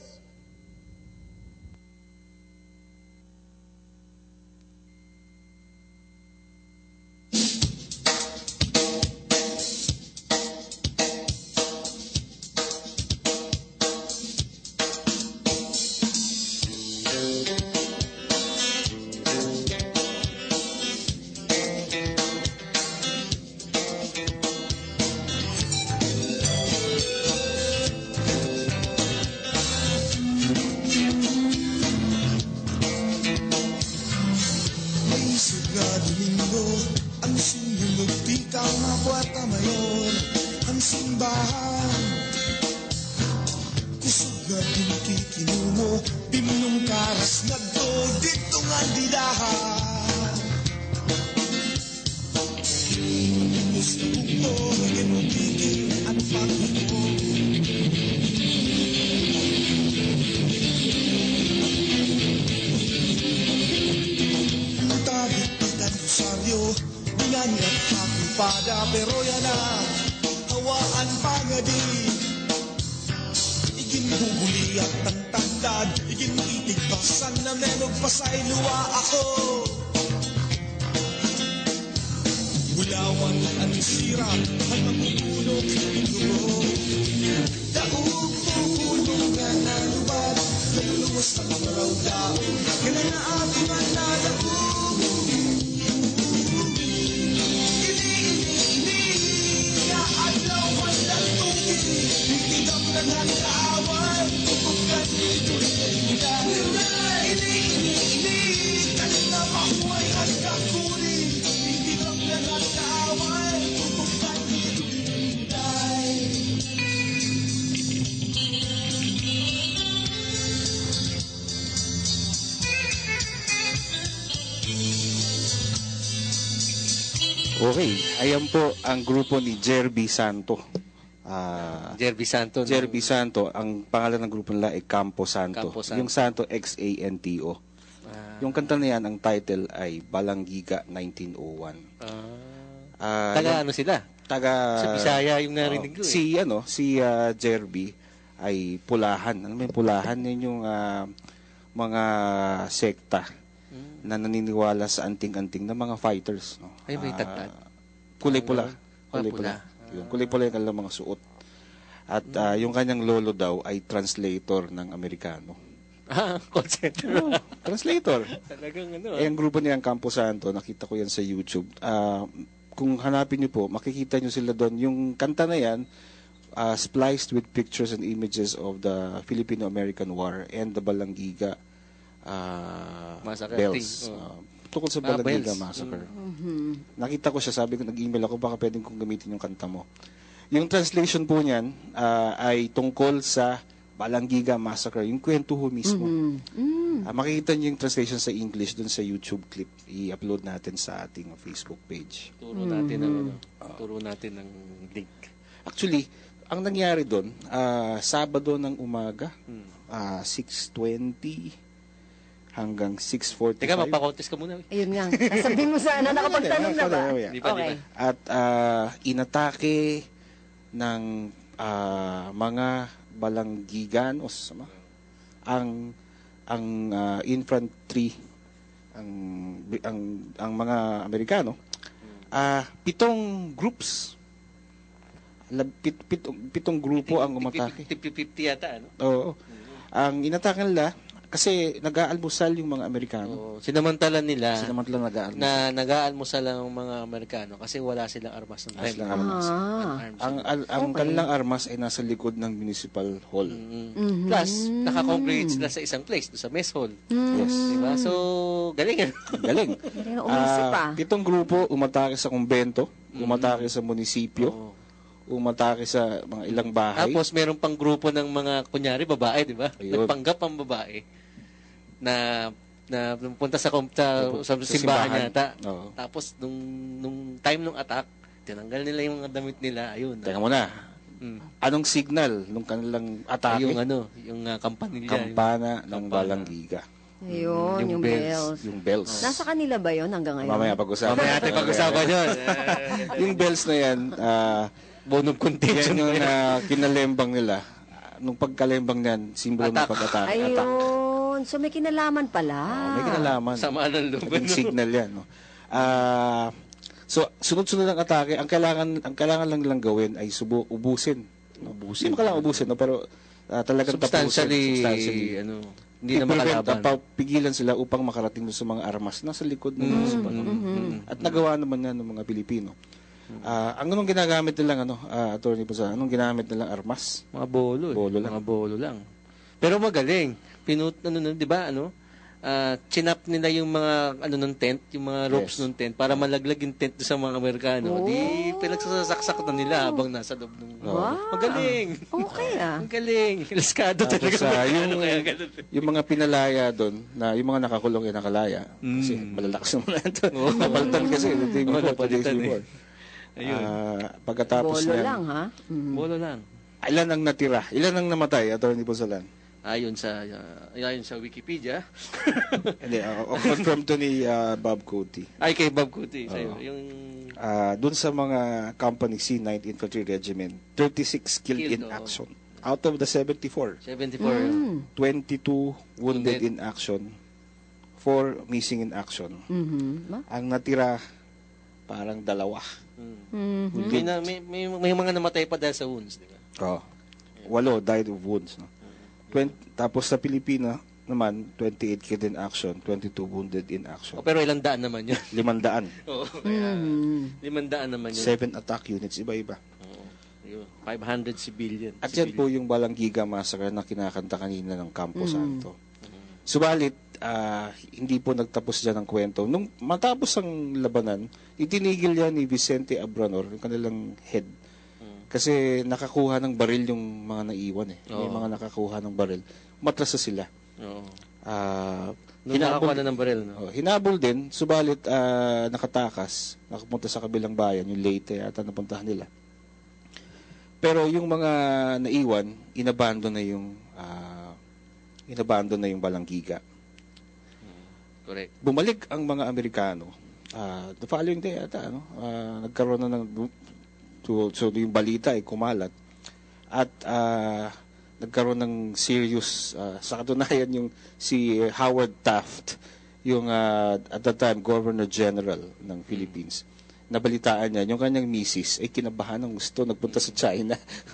Pero yan na, hawaan pangadi. Iginhuguli at tantandad, iginitigpasan na menog pasay luwa ako. Bulawan ang sira, ang magugulong dugo. Daog pulong nga nalubat, naluluwas ang maraw daog. Kailan na ating manlalaog. Okay, ayan po ang grupo ni Jerby Santo. Ah, Jerby Santo. ng- Jerby Santo, ang pangalan ng grupo nila ay Campo Santo. Campo Santo. Yung Santo, X A N T O. Ah, Yung kanta na yan, ang title ay Balanggiga nineteen oh one. ah. Ah, Taga yan- ano sila? taga Sa Bisaya yung narinig oh, ko eh. Si ano, si ah, Jerby ay Pulahan. Ano may Pulahan? Yan yung ah, mga sekta Hmm. na naniniwala sa anting-anting na mga fighters, no? Ay, may Ah, tagtad. kulay pula. Ah, Kulay pula. pula. Yun, kulay pula yung kanilang mga suot. At ah, yung kanyang lolo daw ay translator ng Amerikano. Ah, call center. Translator. Talagang ano. Eh, ang grupo niya, ang Campo Santo, nakita ko yan sa YouTube. Ah, kung hanapin niyo po, makikita niyo sila doon. Yung kanta na yan, ah, spliced with pictures and images of the Filipino-American War and the Balanggiga ah, Massacre. bells. Thing. Oh. Ah, tungkol sa Ah, Balanggiga bells. Massacre. Nakita ko siya, sabi ko, nag-email ako, baka pwedeng kong gamitin yung kanta mo. Yung translation po niyan ah, ay tungkol sa Balanggiga Massacre, yung kwento ho mismo. Ah, makikita niyo yung translation sa English dun sa YouTube clip. I-upload natin sa ating Facebook page. Turo natin ng ano. Turo natin ng link. Actually, ang nangyari doon, ah, Sabado ng umaga, Hmm. ah, six twenty hanggang six forty-five. Teka, mapakontest ka muna. Ayun nga. Sabihin mo sana, nakapagtanong na ba? Di ba, di ba? Okay. At ah, inatake ng ah, mga balanggigan o sama, ang ang ah, infantry ang ang ang mga Amerikano ah pitong groups lab, pit, pitong, pitong grupo ang umatake. fifty fifty yata, ano? Oo. Ang inatake nila kasi nag-aalmusal yung mga Amerikano. Oo, sinamantala nila Sinamantala nag-aalmusal. na nag-aalmusal lang ang mga Amerikano kasi wala silang armas ng Wala time. silang armas. Ah. Unarmed Ang, sila. ang, ang Okay. kanilang armas ay nasa likod ng municipal hall. Mm. Plus, naka-congregate sila sa isang place, doon sa mess hall. Yes. Diba? So, galing. Galing. Galing na umisip Ah, ah. pitong grupo umatake sa kumbento, umatake sa munisipyo, Oo. umatake sa mga ilang bahay. Tapos, meron pang grupo ng mga, kunyari, babae, di ba? Ayun. Nagpanggap ang babae na na punta sa, kom- sa, sa, Sa simbahan, simbahan. yata. Oo. Tapos, nung, nung time ng attack, tinanggal nila yung mga damit nila. Ayun. Teka muna, Mm. anong signal nung kanilang atake? Yung ano, yung uh, kampanilya. Kampana ng Kampana. Balanggiga. Ayun, yung, Yung bells. bells. Yung bells. Nasa kanila ba yun hanggang ngayon? Mamaya pag-usapan. Mamaya natin pag-usapan yun. Yung bells na yan, ah, Bone of contention. yan yung uh, kinalembang nila. Ah, Nung pagkalembang niyan, simbolo ng Attack. pag-atake. Attack. Ayun. So may kinalaman pala. Oh, may kinalaman. Sama ng loob. Naging signal yan. No? Ah, so, sunod-sunod ang atake. Ang kailangan, ang kailangan lang nilang gawin ay subo, ubusin. No? Ubusin. Hindi mo kailangan ubusin, no? Pero ah, talagang Substantially, tapusin. Substantially. ano, hindi na I-prevent, makalaban. ah, pa- pigilan sila upang makarating doon sa mga armas nasa likod ng municipal. At nagawa naman yan ng mga Pilipino. Ah, ang anong ginagamit nilang ano, ah, Attorney Pazan, anong ginamit nilang armas? Mga bolo. eh. Bolo lang. Mga bolo lang. Pero magaling. Pinut, ano, ano, di ba, ano? Ah, chinap nila yung mga, ano, ng tent, yung mga ropes Yes. ng tent, para malaglag yung tent doon sa mga Amerikano. Oh. Di, pinagsasaksak na nila habang nasa loob ng... Wow. Magaling. Okay ah. Ang galing. Liskado Tapos, talaga. ah, Amerikano, yung- kaya ganun. Yung mga pinalaya doon, na yung mga nakakulong ay nakalaya. Kasi malalakas naman na ito. Napalitan kasi. The day Oo, before, two days napalitan eh. before. Ayun. Ah, pagkatapos Bolo yan, lang ha. Mhm. Bolo lang. ilan ang natira? Ilan ang namatay, Attorney Ponsalan? Ayon sa uh, ayon sa Wikipedia. Hindi, uh, confirm to ni ah, Bob Coty. Ay kay Bob Kuti sa'yo. Oo. Yung Ah, doon sa mga company C ninth Infantry Regiment, thirty-six killed, Killed, in oo. action. Out of the seventy-four, seventy-four. twenty-two wounded Wounded. in action, four missing in action. Mhm. Ma? Ang natira, parang dalawa. Mm. Mhm. May, na, may, may, may mga namatay pa dahil sa wounds, di ba? Oh. Walo died of wounds. No? Twen- tapos sa Pilipina naman, twenty-eight killed in action, twenty-two wounded in action. O, pero ilang daan naman yun. Limandaan. Oo, kaya Mhm. limang daan naman yun. Seven attack units, iba-iba. Oo, yun. five hundred civilian. At yan civilian. po yung Balanggiga Massacre na kinakanta kanina ng Campo Santo. Subalit, ah, hindi po nagtapos dyan ang kwento. Nung matapos ang labanan, itinigil yan ni Vicente Abranor, yung kanilang head. Kasi nakakuha ng baril yung mga naiwan eh. May Oo. mga nakakuha ng baril. Matras na sila. Oo. Ah, Nung nakakuha na ng baril, no? oh, hinabol din, subalit ah, nakatakas, nakapunta sa kabilang bayan, yung Leyte yata napuntahan nila. Pero yung mga naiwan, inabandon na yung ah, inabandon na yung Balanggiga. Correct. Bumalik ang mga Amerikano. Ah, the following day ata, ano, ah, nagkaroon na ng so, so yung balita ay kumalat. At ah, nagkaroon ng serious ah, sa katunayan yung si Howard Taft, yung ah, at that time Governor General ng Philippines. Nabalitaan niya, yung kanyang misis ay kinabahan ng gusto, nagpunta sa China.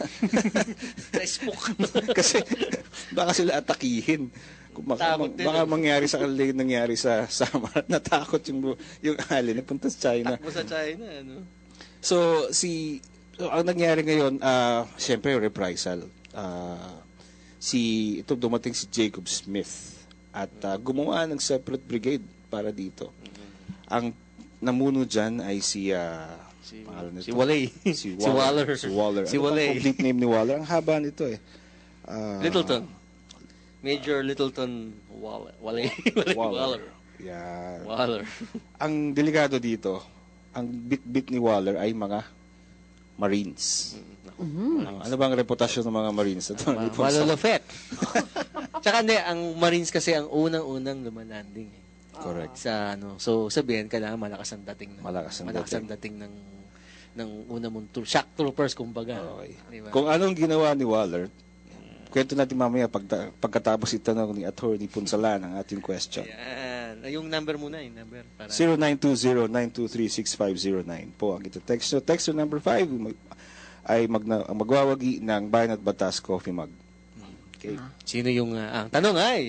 Na-spook. Kasi baka sila atakihin. Kung baka, Takot din, baka eh. mangyari sa kanila yung nangyari sa Samar. Natakot yung, yung ali, nagpunta sa China. Takbo sa China, ano? So, si, so, ang nangyari ngayon, ah siyempre, reprisal. Ah, si, ito dumating si Jacob Smith at ah, gumawa ng separate brigade para dito. Ang namuno dyan ay si, ah, Si, pangalan nito? si Walay. Si Si Waller. Si Waller. Si Ano bang Walay. complete name ni Waller? Ang haba nito eh. Ah, Littleton. Major Littleton Waller. Walay. Walay. Waller. Waller. Yan. Waller. Ang delikado dito, ang bit-bit ni Waller ay mga Marines. Ano, ano bang reputasyon ng mga Marines? Ito, Ma- Malulupet. Tsaka hindi, ang Marines kasi ang unang-unang lumalanding. Eh. Correct. Sa ano, so sabihin kailangan malakas ang dating ng Malakas ang malakas ang dating. dating ng ng una mong tour, shock troopers kumbaga. Okay. Di ba? Kung anong ginawa ni Waller, kwento natin mamaya pag, pagkatapos itanong ni Attorney Punsalan ang ating question. Yan. Yung number muna, yung number para zero nine two zero nine two three six five zero nine po ang ito text. So, text number five ay magna, ang magwawagi ng Bayan at Batas Coffee Mug. Okay. Sino yung uh, ang tanong ay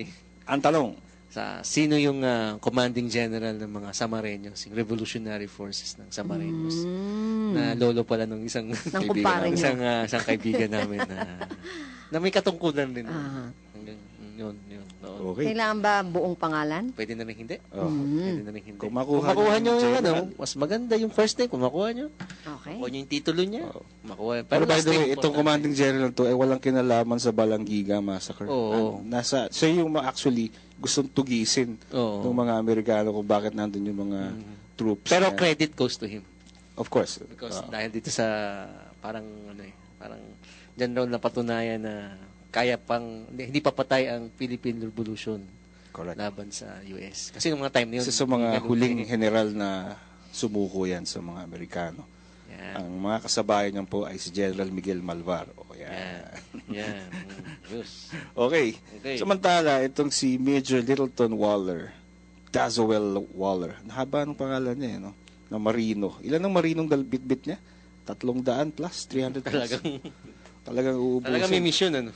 Ang tanong, Sa sino yung ah, commanding general ng mga Samareños, yung Revolutionary Forces ng Samareños. Na lolo pala ng isang Ng kumpare niyo. isang, ah, isang kaibigan namin na na may katungkulan din. Ah. Hanggang yun, yun. noon. okay. Kailangan ba buong pangalan? Pwede na rin hindi. Oh. Pwede na rin hindi. Kung makuha Kung makuha niyo nyo yung yung ano, general. mas maganda yung first name. Kung makuha nyo, Okay. makuha nyo yung titulo niya. Oo. Makuha. Pero by last the way, name, itong importante. commanding general to ay walang kinalaman sa Balangiga Massacre. Oo. An- nasa, siya yung ma- actually gustong tugisin Oo. ng mga Amerikano kung bakit nandun yung mga troops. Pero na- credit goes to him. Of course. Because Oo. dahil dito sa parang ano eh, parang dyan raw napatunayan na kaya pang, hindi, hindi papatay ang Philippine Revolution Correct. laban sa U S. Kasi nung mga time na yun, Isa sa mga ganun huling din eh. general na sumuko yan sa mga Amerikano. Yan. Ang mga kasabayan niyan po ay si General Miguel Malvar. O, yan. Yan. Yan. Mm, yes. Okay. Okay. Samantala, itong si Major Littleton Waller, Dazowell Waller. Nahaba ng pangalan niya, eh, no? Na Marino. Ilan ang Marinong dalbit-bit niya? Tatlong daan plus? three hundred plus? Talagang, Talagang uubusin. talagang may mission, ano?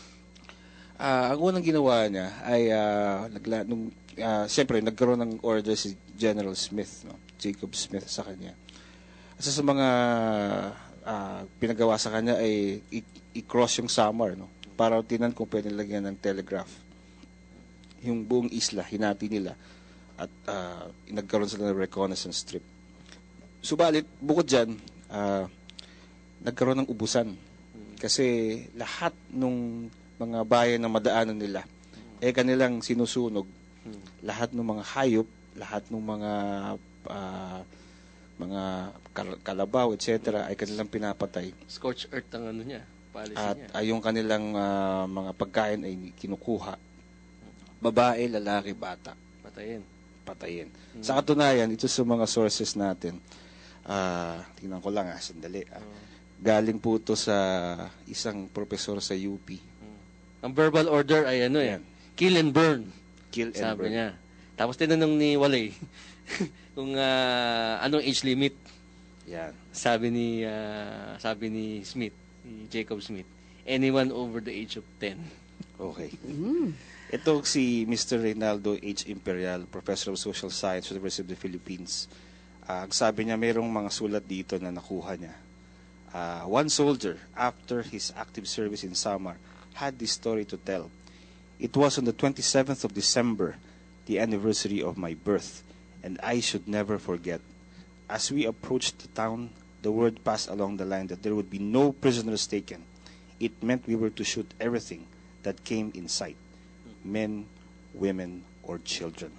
Ah, ang unang ginawa niya ay ah, nagla nung ah, siyempre nagkaroon ng order si General Smith, no? Jacob Smith sa kanya. Isa sa mga ah, pinagawa sa kanya ay i- i-cross yung Samar, no? Para tinan kung pwede lagyan ng telegraph. Yung buong isla hinati nila at ah, nagkaroon sila ng reconnaissance trip. Subalit bukod diyan, ah, nagkaroon ng ubusan kasi lahat nung mga bayan na madaanan nila eh kanilang sinusunog lahat ng mga hayop, lahat ng mga ah, mga kal- kalabaw et cetera ay kanilang pinapatay Scorch earth ang ano niya, policy at niya. ay yung kanilang ah, mga pagkain ay kinukuha, babae, lalaki, bata, Patayin. patayin. Sa katunayan, ito sa mga sources natin, ah tingnan ko lang ah, sandali ah. Galing po ito sa isang profesor sa U P. Ang verbal order ay ano eh, Yan. kill and burn. Kill and Sabi burn. niya. Tapos tinanong ni Walay kung ah, anong age limit. Yan. Sabi ni ah, sabi ni Smith, ni Jacob Smith, anyone over the age of ten. Okay. Ito si Mister Reynaldo H. Imperial, Professor of Social Science, University of the Philippines. Ah, ang sabi niya, mayroong mga sulat dito na nakuha niya. Ah, one soldier, after his active service in Samar, had this story to tell. It was on the twenty-seventh of December, the anniversary of my birth, and I should never forget. As we approached the town, the word passed along the line that there would be no prisoners taken. It meant we were to shoot everything that came in sight. Men, women, or children.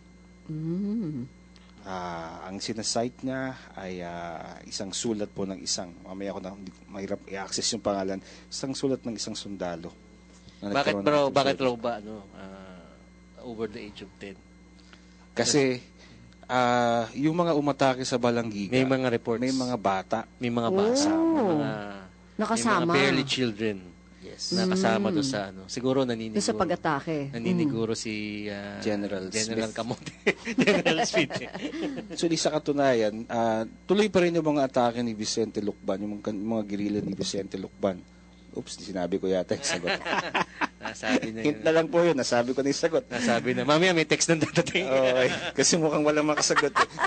Ah, ang sinasight niya ay ah, isang sulat po ng isang, mamaya ko na hindi ko mahirap i-access yung pangalan, isang sulat ng isang sundalo. na Bakit nagkaroon ng bro, active bakit service. raw ba ano, ah, over the age of ten? Kasi ah, yung mga umatake sa Balangiga, May mga reports. may mga bata. May mga bata, Oh. may mga Nakasama. may mga barely children. Yes. Na kasama doon sa ano. Siguro naniniguro. Doon sa pag-atake. Naniniguro si ah, General General Smith. Camote. General Smith. eh. Actually, sa katunayan, ah, tuloy pa rin yung mga atake ni Vicente Lucban, yung mga, yung mga guerrilla ni Vicente Lucban. Oops, sinabi ko yata yung sagot. Nasabi na Hint yun. na lang po yun, nasabi ko na yung sagot. Nasabi na, mamaya may text na dadating. Okay. Kasi mukhang walang makasagot. eh.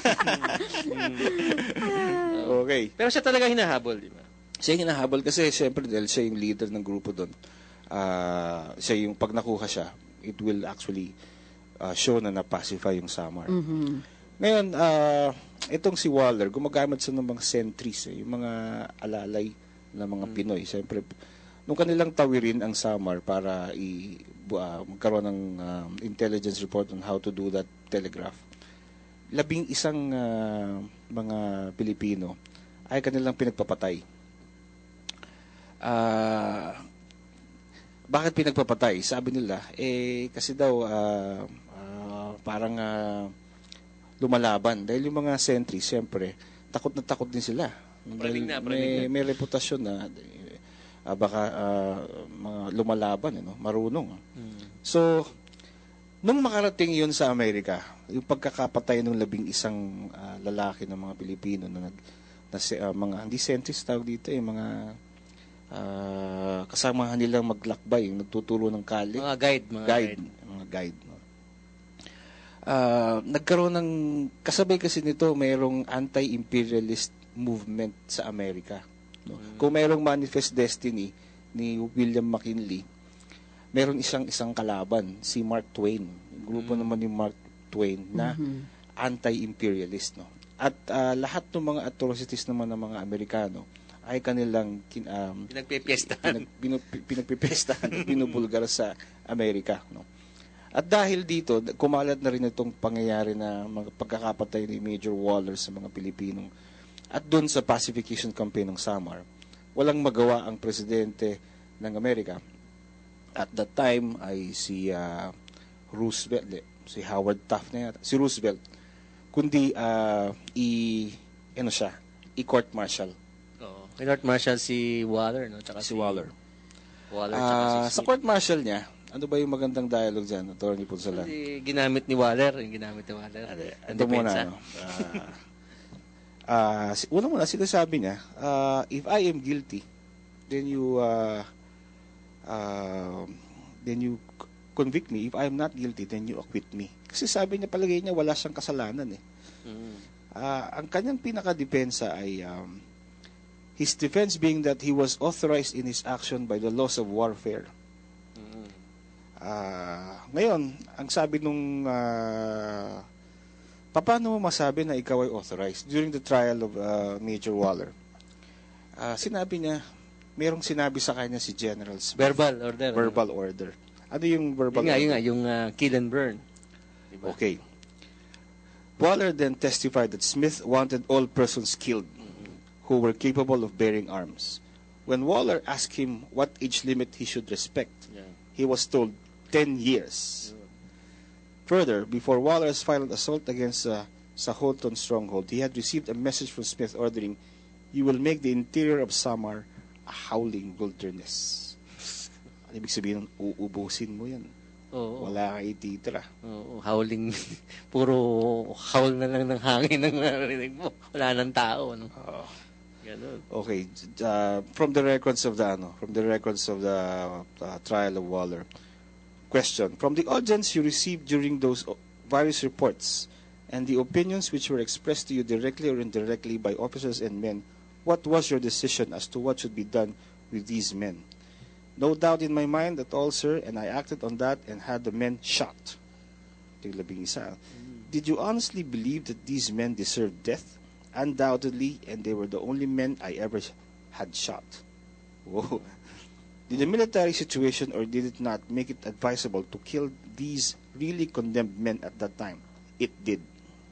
Okay. Pero siya talaga hinahabol, di ba? Siya yung hinahabol kasi siyempre dahil siya yung leader ng grupo doon. Ah, siya yung pag nakuha siya, it will actually ah, show na na-pacify yung Samar. Ngayon, ah, itong si Waller, gumagamit siya ng mga sentries, eh, yung mga alalay na mga Pinoy. Siyempre, nung kanilang tawirin ang Samar para i bu- ah, magkaroon ng ah, intelligence report on how to do that telegraph, labing isang ah, mga Pilipino ay kanilang pinagpapatay. Ah, bakit pinagpapatay? Sabi nila, eh, kasi daw, ah, ah, parang ah, lumalaban. Dahil yung mga sentries, siyempre, takot na takot din sila. Praning na, Dahil praning may, na. may reputasyon na ah, baka ah, mga lumalaban, ano, marunong. So, nung makarating yun sa Amerika, yung pagkakapatay ng labing isang ah, lalaki ng mga Pilipino na, nag, na si- ah, mga, hindi sentries tawag dito, yung mga ah, kasamahan nilang maglakbay, yung nagtuturo ng kali. Mga guide, mga guide, guide. mga guide. No? ah, nagkaroon ng, kasabay kasi nito, mayroong anti-imperialist movement sa Amerika. No? Kung mayroong Manifest Destiny ni William McKinley, meron isang isang kalaban, si Mark Twain. Yung grupo naman ni Mark Twain na anti-imperialist. No? At ah, lahat ng mga atrocities naman ng mga Amerikano ay kanilang kin, um, Pinagpipiestahan. pinag, pinu- pinagpipestahan at binubulgar sa Amerika. No? At dahil dito, kumalat na rin itong pangyayari na mga pagkakapatay ni Major Waller sa mga Pilipinong at doon sa pacification campaign ng Samar, walang magawa ang presidente ng Amerika. At that time ay si uh, Roosevelt, eh, si Howard Taft na yata, si Roosevelt, kundi uh, i, ano siya, i-court martial. Oo. Kay Lord Marshall si Waller, no? Tsaka Si Waller. Waller, tsaka Ah, si sa Smith. court martial niya, ano ba yung magandang dialogue dyan, Attorney Punsalan? Kasi ginamit ni Waller, yung ginamit ni Waller. Ang Ito muna, depensa. ano? Ah, ah, si- una muna, sinasabi niya, ah, if I am guilty, then you, uh, uh, then you c- convict me. If I am not guilty, then you acquit me. Kasi sabi niya, palagay niya, wala siyang kasalanan eh. Mm. Ah, ang kanyang pinaka-depensa ay, um, his defense being that he was authorized in his action by the laws of warfare. Mm. Ah, ngayon, ang sabi nung ah, paano mo masabi na ikaw ay authorized during the trial of ah, Major Waller? Ah, sinabi niya, merong sinabi sa kanya si General Smith. Verbal order. Verbal order. Ano yung verbal Yun nga, order? yun nga, yung uh, kill and burn. Diba? Okay. Waller then testified that Smith wanted all persons killed who were capable of bearing arms. When Waller asked him what age limit he should respect, Yeah. he was told ten years. Further, before Waller's violent assault against uh, sa Holton stronghold, he had received a message from Smith ordering, "You will make the interior of Samar a howling wilderness." Ano ibig sabihin nun? Uubusin mo yan. Oo. Wala kang ititira. Oo, howling. Puro howl na lang ng hangin ang narinig mo. Wala nang tao, ano? Oo. Ganun. Okay, uh, from the records of the ano, from the records of the uh, trial of Waller. Question: from the audience you received during those o- various reports and the opinions which were expressed to you directly or indirectly by officers and men, what was your decision as to what should be done with these men? No doubt in my mind at all, sir, and I acted on that and had the men shot. Ito yung labing isa. Did you honestly believe that these men deserved death? Undoubtedly, and they were the only men I ever had shot. Whoa. Did the military situation or did it not make it advisable to kill these really condemned men at that time? It did.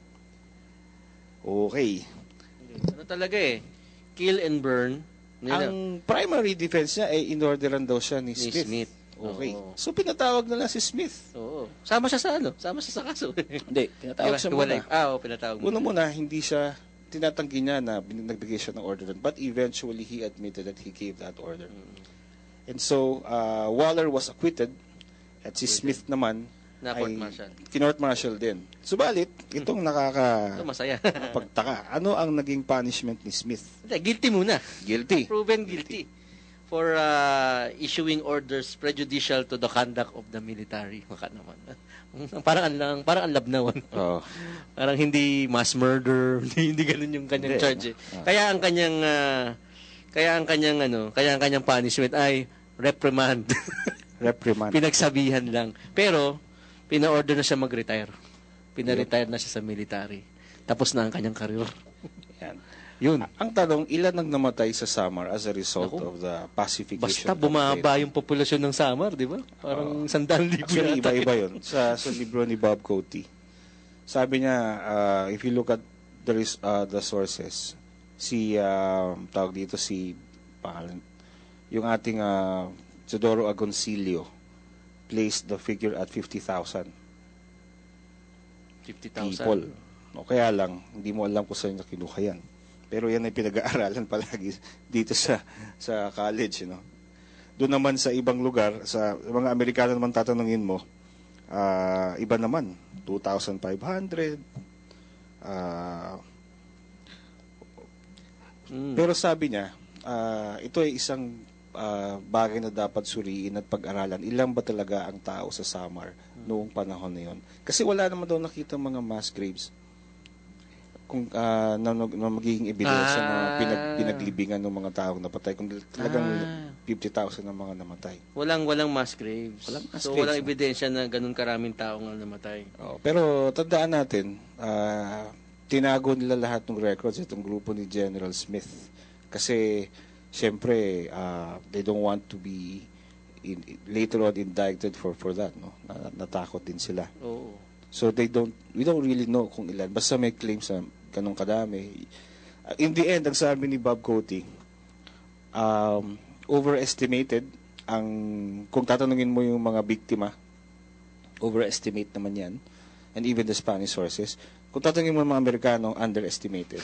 Okay. Ano talaga eh? Kill and burn. Nila. Ang primary defense niya ay inorderan daw siya ni Ni Smith. Smith. Okay. Oo. So pinatawag na lang si Smith. Oo. Sama siya sa ano? Sama siya sa kaso. Hindi, pinatawag siya muna. Hiwalay. Ah, oo, pinatawag Una muna, hindi siya, tinatanggi niya na bin- nagbigay siya ng order doon. But eventually, he admitted that he gave that order. And so, uh, Waller was acquitted at si Smith naman Na court martial. kinort martial din. Subalit, itong nakaka Ito masaya. pagtaka. Ano ang naging punishment ni Smith? Hindi, guilty muna. Guilty. Proven guilty. For uh, issuing orders prejudicial to the conduct of the military. Maka naman. Parang ang lang, parang ang labnaw. Oo. Parang hindi mass murder, hindi, hindi ganun yung kanyang Hindi, charge. Eh. ah. Kaya ang kanyang ah, kaya ang kanyang ano, kaya ang kanyang punishment ay reprimand. Reprimand. Pinagsabihan lang. Pero pina-order na siya mag-retire. Pina-retire na siya sa military. Tapos na ang kanyang career. Yan. Yun. Ang tanong, ilan ang namatay sa Samar as a result Naku. of the pacification? Basta bumaba yung populasyon ng Samar, di ba? Parang sandaan libo Actually, yata. iba-iba yun. Sa, sa libro ni Bob Coty. Sabi niya, uh, if you look at the, res- uh, the sources, si, uh, tawag dito si, pangalan, yung ating uh, Teodoro Agoncillo placed the figure at fifty thousand fifty thousand. people. O kaya lang, hindi mo alam kung saan niya kinuha yan. Pero yan ay pinag-aaralan palagi dito sa sa college, you know. Doon naman sa ibang lugar, sa mga Amerikano naman tatanungin mo, ah, iba naman, two thousand five hundred. ah, Mm. Pero sabi niya, ah, ito ay isang ah, bagay na dapat suriin at pag-aralan. Ilan ba talaga ang tao sa Samar noong panahon na yun? Kasi wala naman daw nakita mga mass graves kung ah, na, na magiging ebidensya na Ah. pinag, pinaglibingan ng mga taong napatay. Kung talagang Ah. fifty thousand ang mga namatay. Walang walang mass graves. Walang mass so graves, walang no? ebidensya na ganun karaming tao ang namatay. Oh, pero tandaan natin, ah, tinago nila lahat ng records itong grupo ni General Smith. Kasi, siyempre, ah, they don't want to be in, later on indicted for for that. No? Na, natakot din sila. Oo. So, they don't, we don't really know kung ilan. Basta may claims na ganun kadami. Uh, In the end, ang sabi ni Bob Coty, um, overestimated ang, kung tatanungin mo yung mga biktima, overestimate naman yan, and even the Spanish sources. Kung tatanungin mo yung mga Amerikano, underestimated.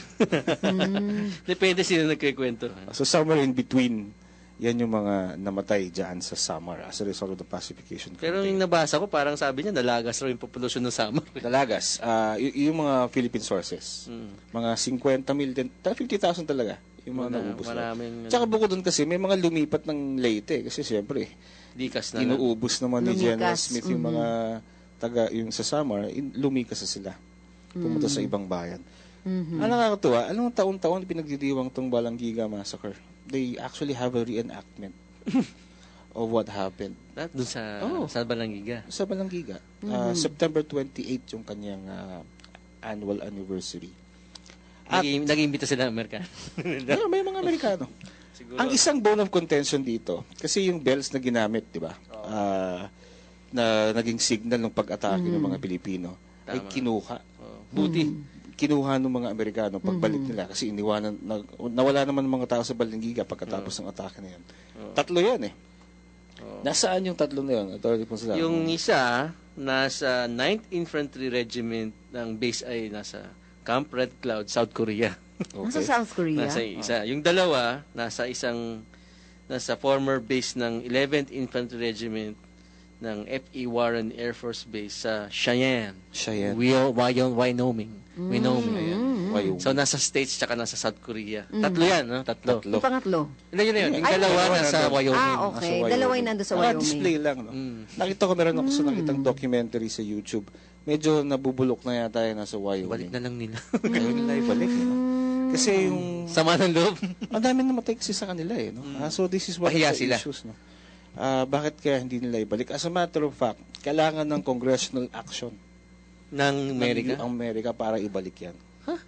Depende sino nagkikwento. So somewhere in between, yan yung mga namatay dyan sa Samar as a result of the pacification Pero campaign. yung nabasa ko, parang sabi niya, nalagas raw yung populasyon ng Samar. Dalagas, ah, y- yung mga Philippine sources, Mm. mga fifty million, fifty thousand talaga, yung mga Wala, naubos. na. maraming- Tsaka bukod doon kasi, may mga lumipat ng Leyte, kasi siyempre, Dikas na lang. inuubos naman ni Lumikas, General Smith yung mhm. mga taga, yung sa Samar, in, lumikas na sila. Pumunta sa ibang bayan. Mhm. Ang nakakatuwa, anong taon-taon pinagdidiwang tong Balangiga Massacre? They actually have a reenactment of what happened Lahat dun sa, Oo. sa Balangiga. sa Balangiga. Ah, September twenty-eighth yung kanyang ah, annual anniversary. At Nag- Nag-iimbita sila ng Amerikano. yeah, may mga Amerikano. Siguro. Ang isang bone of contention dito, kasi yung bells na ginamit, di ba? Ah, na naging signal ng pag-atake ng mga Pilipino ay Tama. kinuha. Oo. Buti. Kinuha ng mga Amerikano pagbalik nila kasi iniwanan na, nawala naman ng mga tao sa Balingiga pagkatapos ng atake na yun. Tatlo yan eh. Nasaan yung tatlo na yun? Attorney Ponsalado? Yung isa, nasa ninth Infantry Regiment ng base ay nasa Camp Red Cloud, South Korea. Nasa South Korea? Nasa isa. Yung dalawa, nasa isang, nasa former base ng eleventh Infantry Regiment ng F E Warren Air Force Base sa Cheyenne. Cheyenne. Wyo- Wyo- Wyoming. Wyoming. Wyoming. So, nasa States tsaka nasa South Korea. Tatlo yan, no? Tatlo. Tatlo. Yung pangatlo? Yun, yun, yun. Yung Ay, dalawa dalawa nasa nandun. Wyoming. Ah, okay. Nasa Wyoming. Dalawa yung nandun sa Wyoming. Naka-display lang, no? Mm. Nakita ko, meron ako sa nakitang documentary sa YouTube. Medyo nabubulok na yata yung nasa Wyoming. Balik na lang nila. Ayaw nila ibalik. Eh, no? Kasi yung... Sama ng loob. Ang dami na matay kasi sa kanila eh. No? Ah, so this is one Pahiya of the sila. issues. No? Ah, bakit kaya hindi nila ibalik? As a matter of fact, kailangan ng congressional action ng Amerika. ng Amerika para ibalik yan.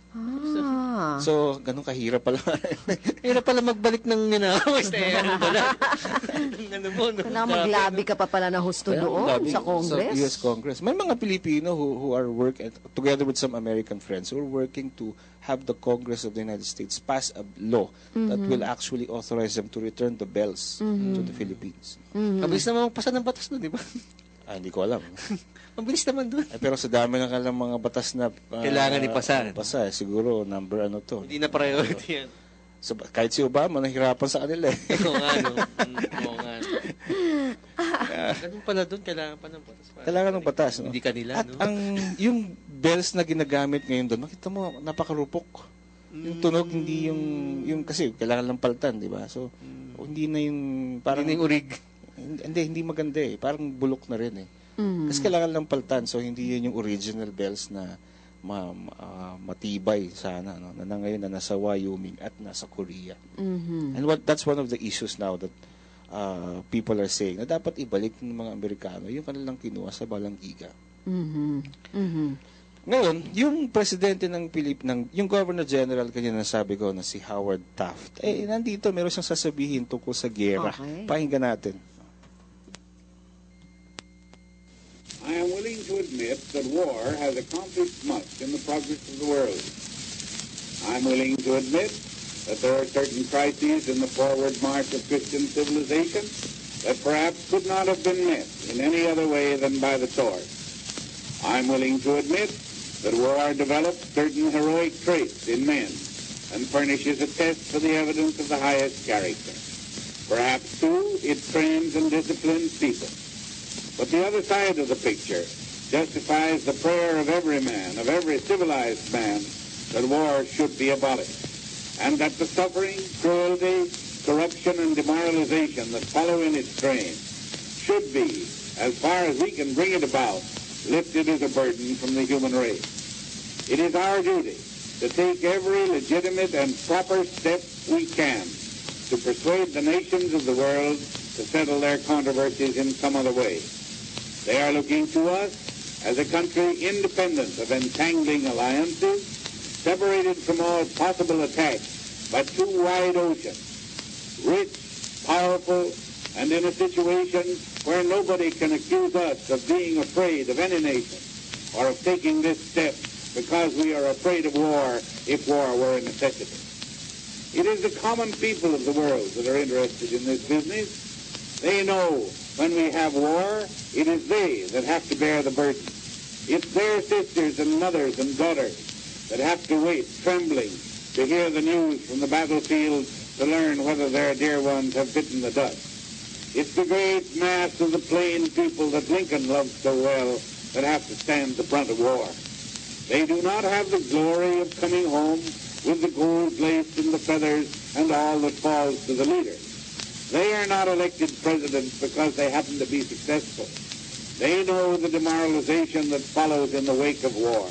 Ah. So, ganun kahirap pala. Hirap pala magbalik ng ginawis na yan. Ano mo, no? Kailangan maglabi ka pa pala na husto doon Lobby sa Congress. Sa U S Congress. May mga Pilipino who, who are working, together with some American friends, who are working to have the Congress of the United States pass a law that will actually authorize them to return the bells to the Philippines. Kabilis naman magpasa ng batas doon, di ba? Ah, hindi ko alam. Ang bilis naman doon. Eh, pero sa dami ng kanilang mga batas na ah, Kailangan ipasa. pasa, eh, siguro number ano to. Hindi na priority yan. So, kahit si Obama, nahihirapan sa kanila eh. Oo nga, no? Mm, Oo nga. no. Ganun pala doon, kailangan pa ng batas. para- Kailangan ng batas. No? Hindi kanila, At no? ang yung bells na ginagamit ngayon doon, makita mo, napakarupok. Yung tunog, hindi yung, yung kasi kailangan lang paltan, di ba? So, hindi na yung, parang, Hindi na yung urig. hindi, hindi maganda eh. Parang bulok na rin eh. Kasi kailangan lang paltan, so hindi yun yung original bells na ma, ma- ah, matibay sana, no? Na, na ngayon na nasa Wyoming at nasa Korea. And what that's one of the issues now that uh, people are saying na dapat ibalik ng mga Amerikano yung kanilang kinuha sa Balangiga. Mhm. Mhm. Ngayon, yung presidente ng Pilip ng yung Governor General kanina sabi ko na si Howard Taft. Eh nandito meron siyang sasabihin tungkol sa giyera. Okay. Pakinggan natin. I am willing to admit that war has accomplished much in the progress of the world. I'm willing to admit that there are certain crises in the forward march of Christian civilization that perhaps could not have been met in any other way than by the sword. I'm willing to admit that war develops certain heroic traits in men and furnishes a test for the evidence of the highest character. Perhaps, too, it trains and disciplines people. But the other side of the picture justifies the prayer of every man, of every civilized man, that war should be abolished, and that the suffering, cruelty, corruption, and demoralization that follow in its train should be, as far as we can bring it about, lifted as a burden from the human race. It is our duty to take every legitimate and proper step we can to persuade the nations of the world to settle their controversies in some other way. They are looking to us as a country independent of entangling alliances, separated from all possible attacks by two wide oceans, rich, powerful, and in a situation where nobody can accuse us of being afraid of any nation or of taking this step because we are afraid of war if war were a necessity. It is the common people of the world that are interested in this business. They know when we have war, it is they that have to bear the burden. It's their sisters and mothers and daughters that have to wait, trembling, to hear the news from the battlefield to learn whether their dear ones have bitten the dust. It's the great mass of the plain people that Lincoln loved so well that have to stand the brunt of war. They do not have the glory of coming home with the gold lace and the feathers and all that falls to the leader. They are not elected presidents because they happen to be successful. They know the demoralization that follows in the wake of war.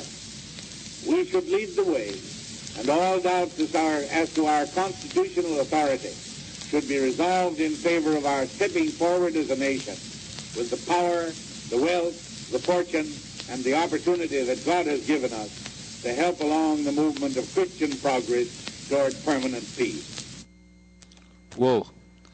We should lead the way, and all doubts as, our, as to our constitutional authority should be resolved in favor of our stepping forward as a nation with the power, the wealth, the fortune, and the opportunity that God has given us to help along the movement of Christian progress toward permanent peace. Wow.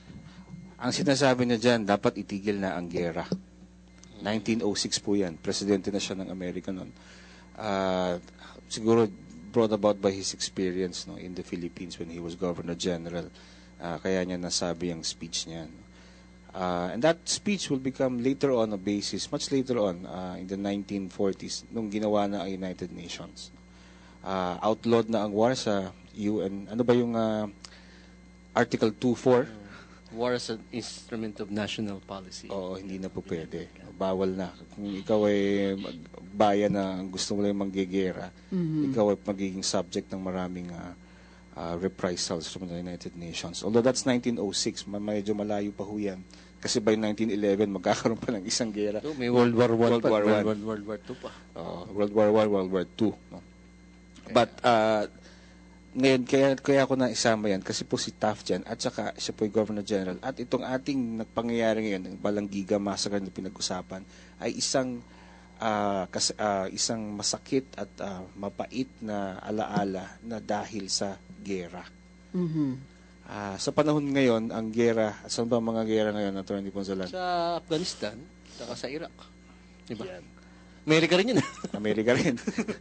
Ang sinasabi niya dyan, dapat itigil na ang gera. nineteen oh six po yan. Presidente na siya ng Amerika noon. Uh, siguro brought about by his experience no, in the Philippines when he was Governor General. Uh, kaya niya nasabi ang speech niya. No? Uh, and that speech will become later on a basis, much later on, uh, in the nineteen forties, nung ginawa na ang United Nations. Uh, outlawed na ang war sa U N. Ano ba yung uh, Article two four? War as an instrument of national policy. Oo, hindi na po pwede. Bawal na. Kung ikaw ay bayan na gusto mo lang manggegera, mm-hmm. ikaw ay magiging subject ng maraming uh, uh, reprisals from the United Nations. Although that's nineteen oh six, medyo malayo pa ho yan. Kasi by nineteen eleven, magkakaroon pa ng isang gera. So, may World War One World pa, War One. World, World War Two pa. Uh, World War One, World War Two. No? But, uh, ngayon, kaya, kaya ako na isama yan kasi po si Taft dyan at saka siya po yung Governor General at itong ating nagpangyayari ngayon, ang Balanggiga Massacre na pinag-usapan ay isang uh, kas, uh, isang masakit at uh, mapait na alaala na dahil sa gera. Mm-hmm. Uh, sa panahon ngayon, ang gera, saan ba mga gera ngayon, Attorney Ponzalan? Sa Afghanistan, saka sa Iraq. Diba? Amerika rin yun. Amerika rin.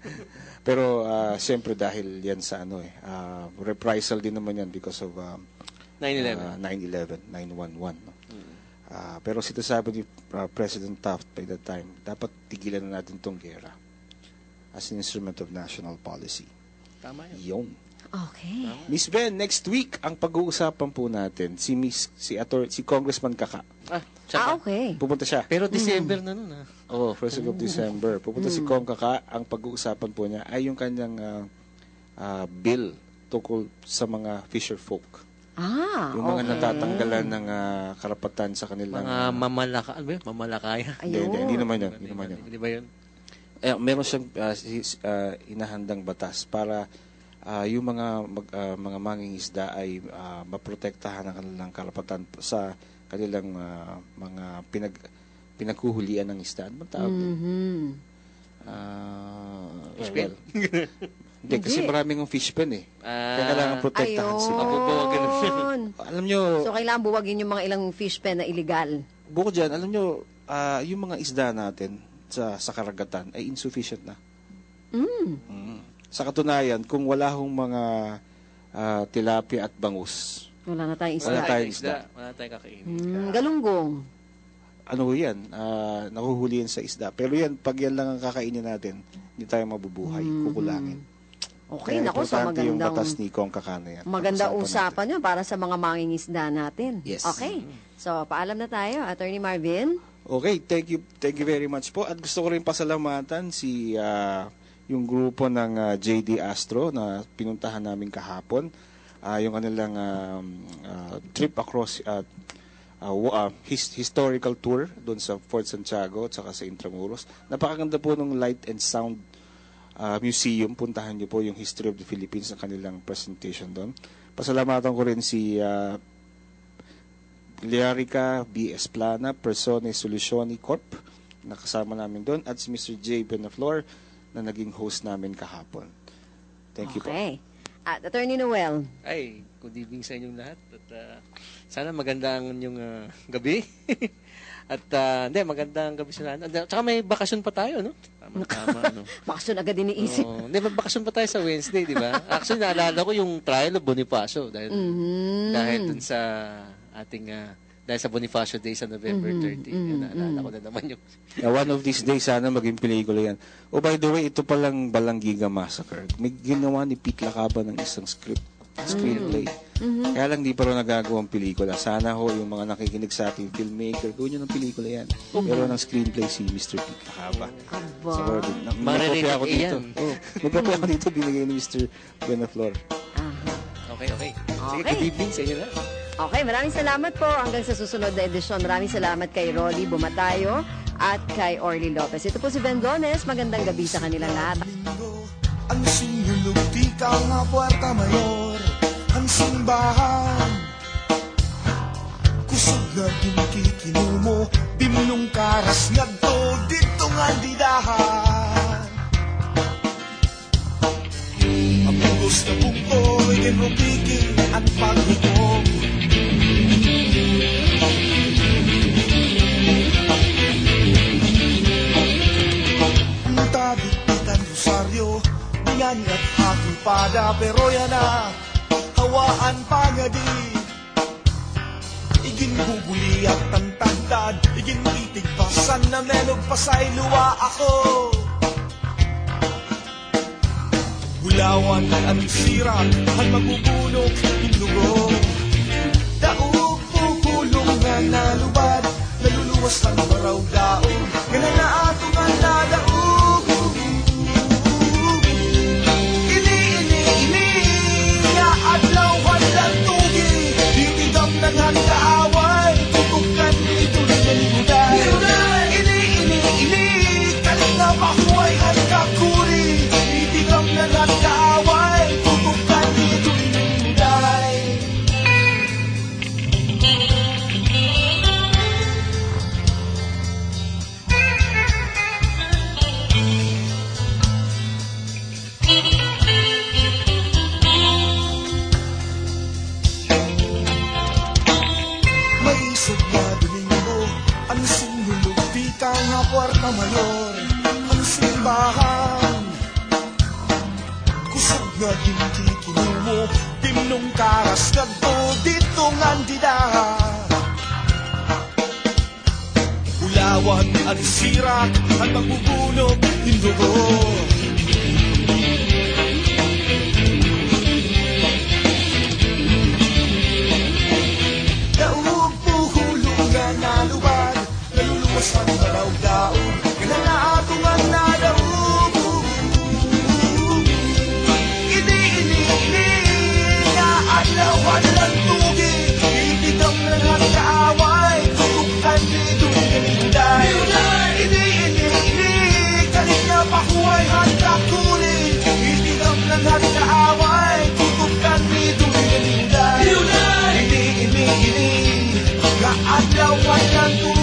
Pero uh, siyempre dahil yan sa ano eh, uh, reprisal din naman yan because of um, nine eleven. Uh, nine eleven, nine one one. No? Mm. Uh, pero sinasabi ni uh, President Taft by that time, dapat tigilan na natin tong gera as an instrument of national policy. Tama yun. Yun. Okay. Miss Ben, next week ang pag-uusapan po natin si Miss si Ator si Congressman Kaka. Ah, ah okay. Pupunta siya. Pero December mm. na nun ah. Oh, first week of December. Pupunta mm. si Kong Kaka. Ang pag-uusapan po niya ay yung kanyang uh, uh, bill tungkol sa mga fisher folk. Ah, yung mga okay. natatanggalan ng uh, karapatan sa kanilang mga mamalaka, ano ba? Mamalakaya. Hindi, hindi, hindi naman yun. Hindi naman yun. Hindi ba yun? Eh, meron siyang uh, uh, inahandang batas para uh, yung mga mag, uh, mga mangingisda ay uh, maprotektahan ang kanilang karapatan sa kanilang uh, mga pinag pinaghuhulian ng isda. Ano bang tawag? Mm-hmm. Uh, fish pen? Well, hindi, kasi maraming yung fish pen eh. Ah, Kaya kailangan protektahan ayun. sila. Mabubuwagin. Alam nyo, So, kailangan buwagin yung mga ilang fish pen na illegal. bukod dyan, alam nyo, uh, yung mga isda natin sa, sa karagatan ay insufficient na. Mm. Mm. Sa katunayan, kung wala hong mga uh, tilapia at bangus, Wala na tayong isda. Wala tayong isda. Wala tayong kakainin. Mm, galunggong. ano yan, uh, nakuhuli yan sa isda. Pero yan, pag yan lang ang kakainin natin, hindi tayo mabubuhay, Mm-hmm. kukulangin. Okay, Kaya naku, sa importante yung magandang batas ni Kong Kakana yan. maganda Pag-usapan usapan yun para sa mga mangingisda natin. Yes. Okay. So, paalam na tayo, Attorney Marvin. Okay, thank you thank you very much po. At gusto ko rin pasalamatan si uh, yung grupo ng uh, J D Astro na pinuntahan namin kahapon uh, yung kanilang um, uh, trip across uh, uh, uh, his, historical tour doon sa Fort Santiago at saka sa Intramuros. Napakaganda po ng Light and Sound uh, Museum. Puntahan niyo po yung History of the Philippines ng kanilang presentation doon. Pasalamatan ko rin si uh, Liarica B. Esplana, Persone Soluzioni Corp, na kasama namin doon, at si Mister J. Benaflor na naging host namin kahapon. Thank you po. Okay. At Attorney Noel. Ay, good evening sa inyong lahat. At uh, sana maganda ang inyong uh, gabi. At uh, hindi, maganda ang gabi sa lahat. Tsaka may bakasyon pa tayo, no? Tama, tama, no? Bakasyon agad iniisip. Oo. Hindi, may bakasyon pa tayo sa Wednesday, di ba? Actually, naalala ko yung trial of Bonifacio dahil, Mhm. dahil dun sa ating uh, dahil sa Bonifacio Day sa November thirtieth. Mhm, Yun, mhm, naalala ko na naman yung Yeah, one of these days, sana maging pelikula yan. Oh, by the way, ito palang Balanggiga Massacre. May ginawa ni Pete Lacaban ng isang script, screenplay. Mhm. Kaya lang di pa rin nagagawang pelikula. Sana ho, yung mga nakikinig sa ating filmmaker, gawin nyo ng pelikula yan. Pero ng screenplay si Mister Pete Lacaban. Aba. So, na, may Maririnig kopya ako dito. iyan. Oh, may kopya ako dito binigay ni Mister Benaflor. Okay, okay. Sige, Okay. good evening sa inyo na. Okay, maraming salamat po. Hanggang sa susunod na edisyon. Maraming salamat kay Rolly Bumatayo at kay Orly Lopez. Ito po si Ben Dones. Magandang gabi sa kanilang lahat. Ang sinulog di ka nga Puerta Mayor, ang simbahan. Kusog na ginkikinumo mo, bimnong karas nga to, dito nga didahan. Ang bugos na buktoy, genrupiki at paghikom. Ang tabit-bitan rosaryo, biyani at hakupada, pero yan na, hawaan pa nga di. Igin bubuli at tantagtad, igin itigpasan na melog pasay luwa ako. Bulawan ang sira, ang magbubunok ng dugo. Daog pukulong nga nalubad, naluluwas ang baraw daog, ganang na ato nga nadaog. Ini, ini, ini, nga adlaw hadlang tugi, ditigam na nga kaaway, tutukan nito na nalimutan. Ini, ini, ini, kalit na makuhay at kakuri, ditigam na nga kaaway, tutukan nito na nalimutan. May sugyado ninyo, ang sinulog di ka nga Puerta Mayor, ang simbahan. Kusog nga ginkikinumo mo, timnong karas nga to, dito nga didahan. Ulawan ang sira, ang magbubunog ng dugo. Daog puhulong nga nalubad, naluluwas ang baraw-daog, ganang na ato nga nadaog. Ini, ini, ini, nga adlaw hadlang tugi, itigam na nga kaaway, tutukan dito ng galinday. Ini, ini, ini, kalit na pakuhay at kakuli, itigam na nga kaaway, tutukan dito ng galinday. Ini, ini, ini, nga adlaw hadlang tugi,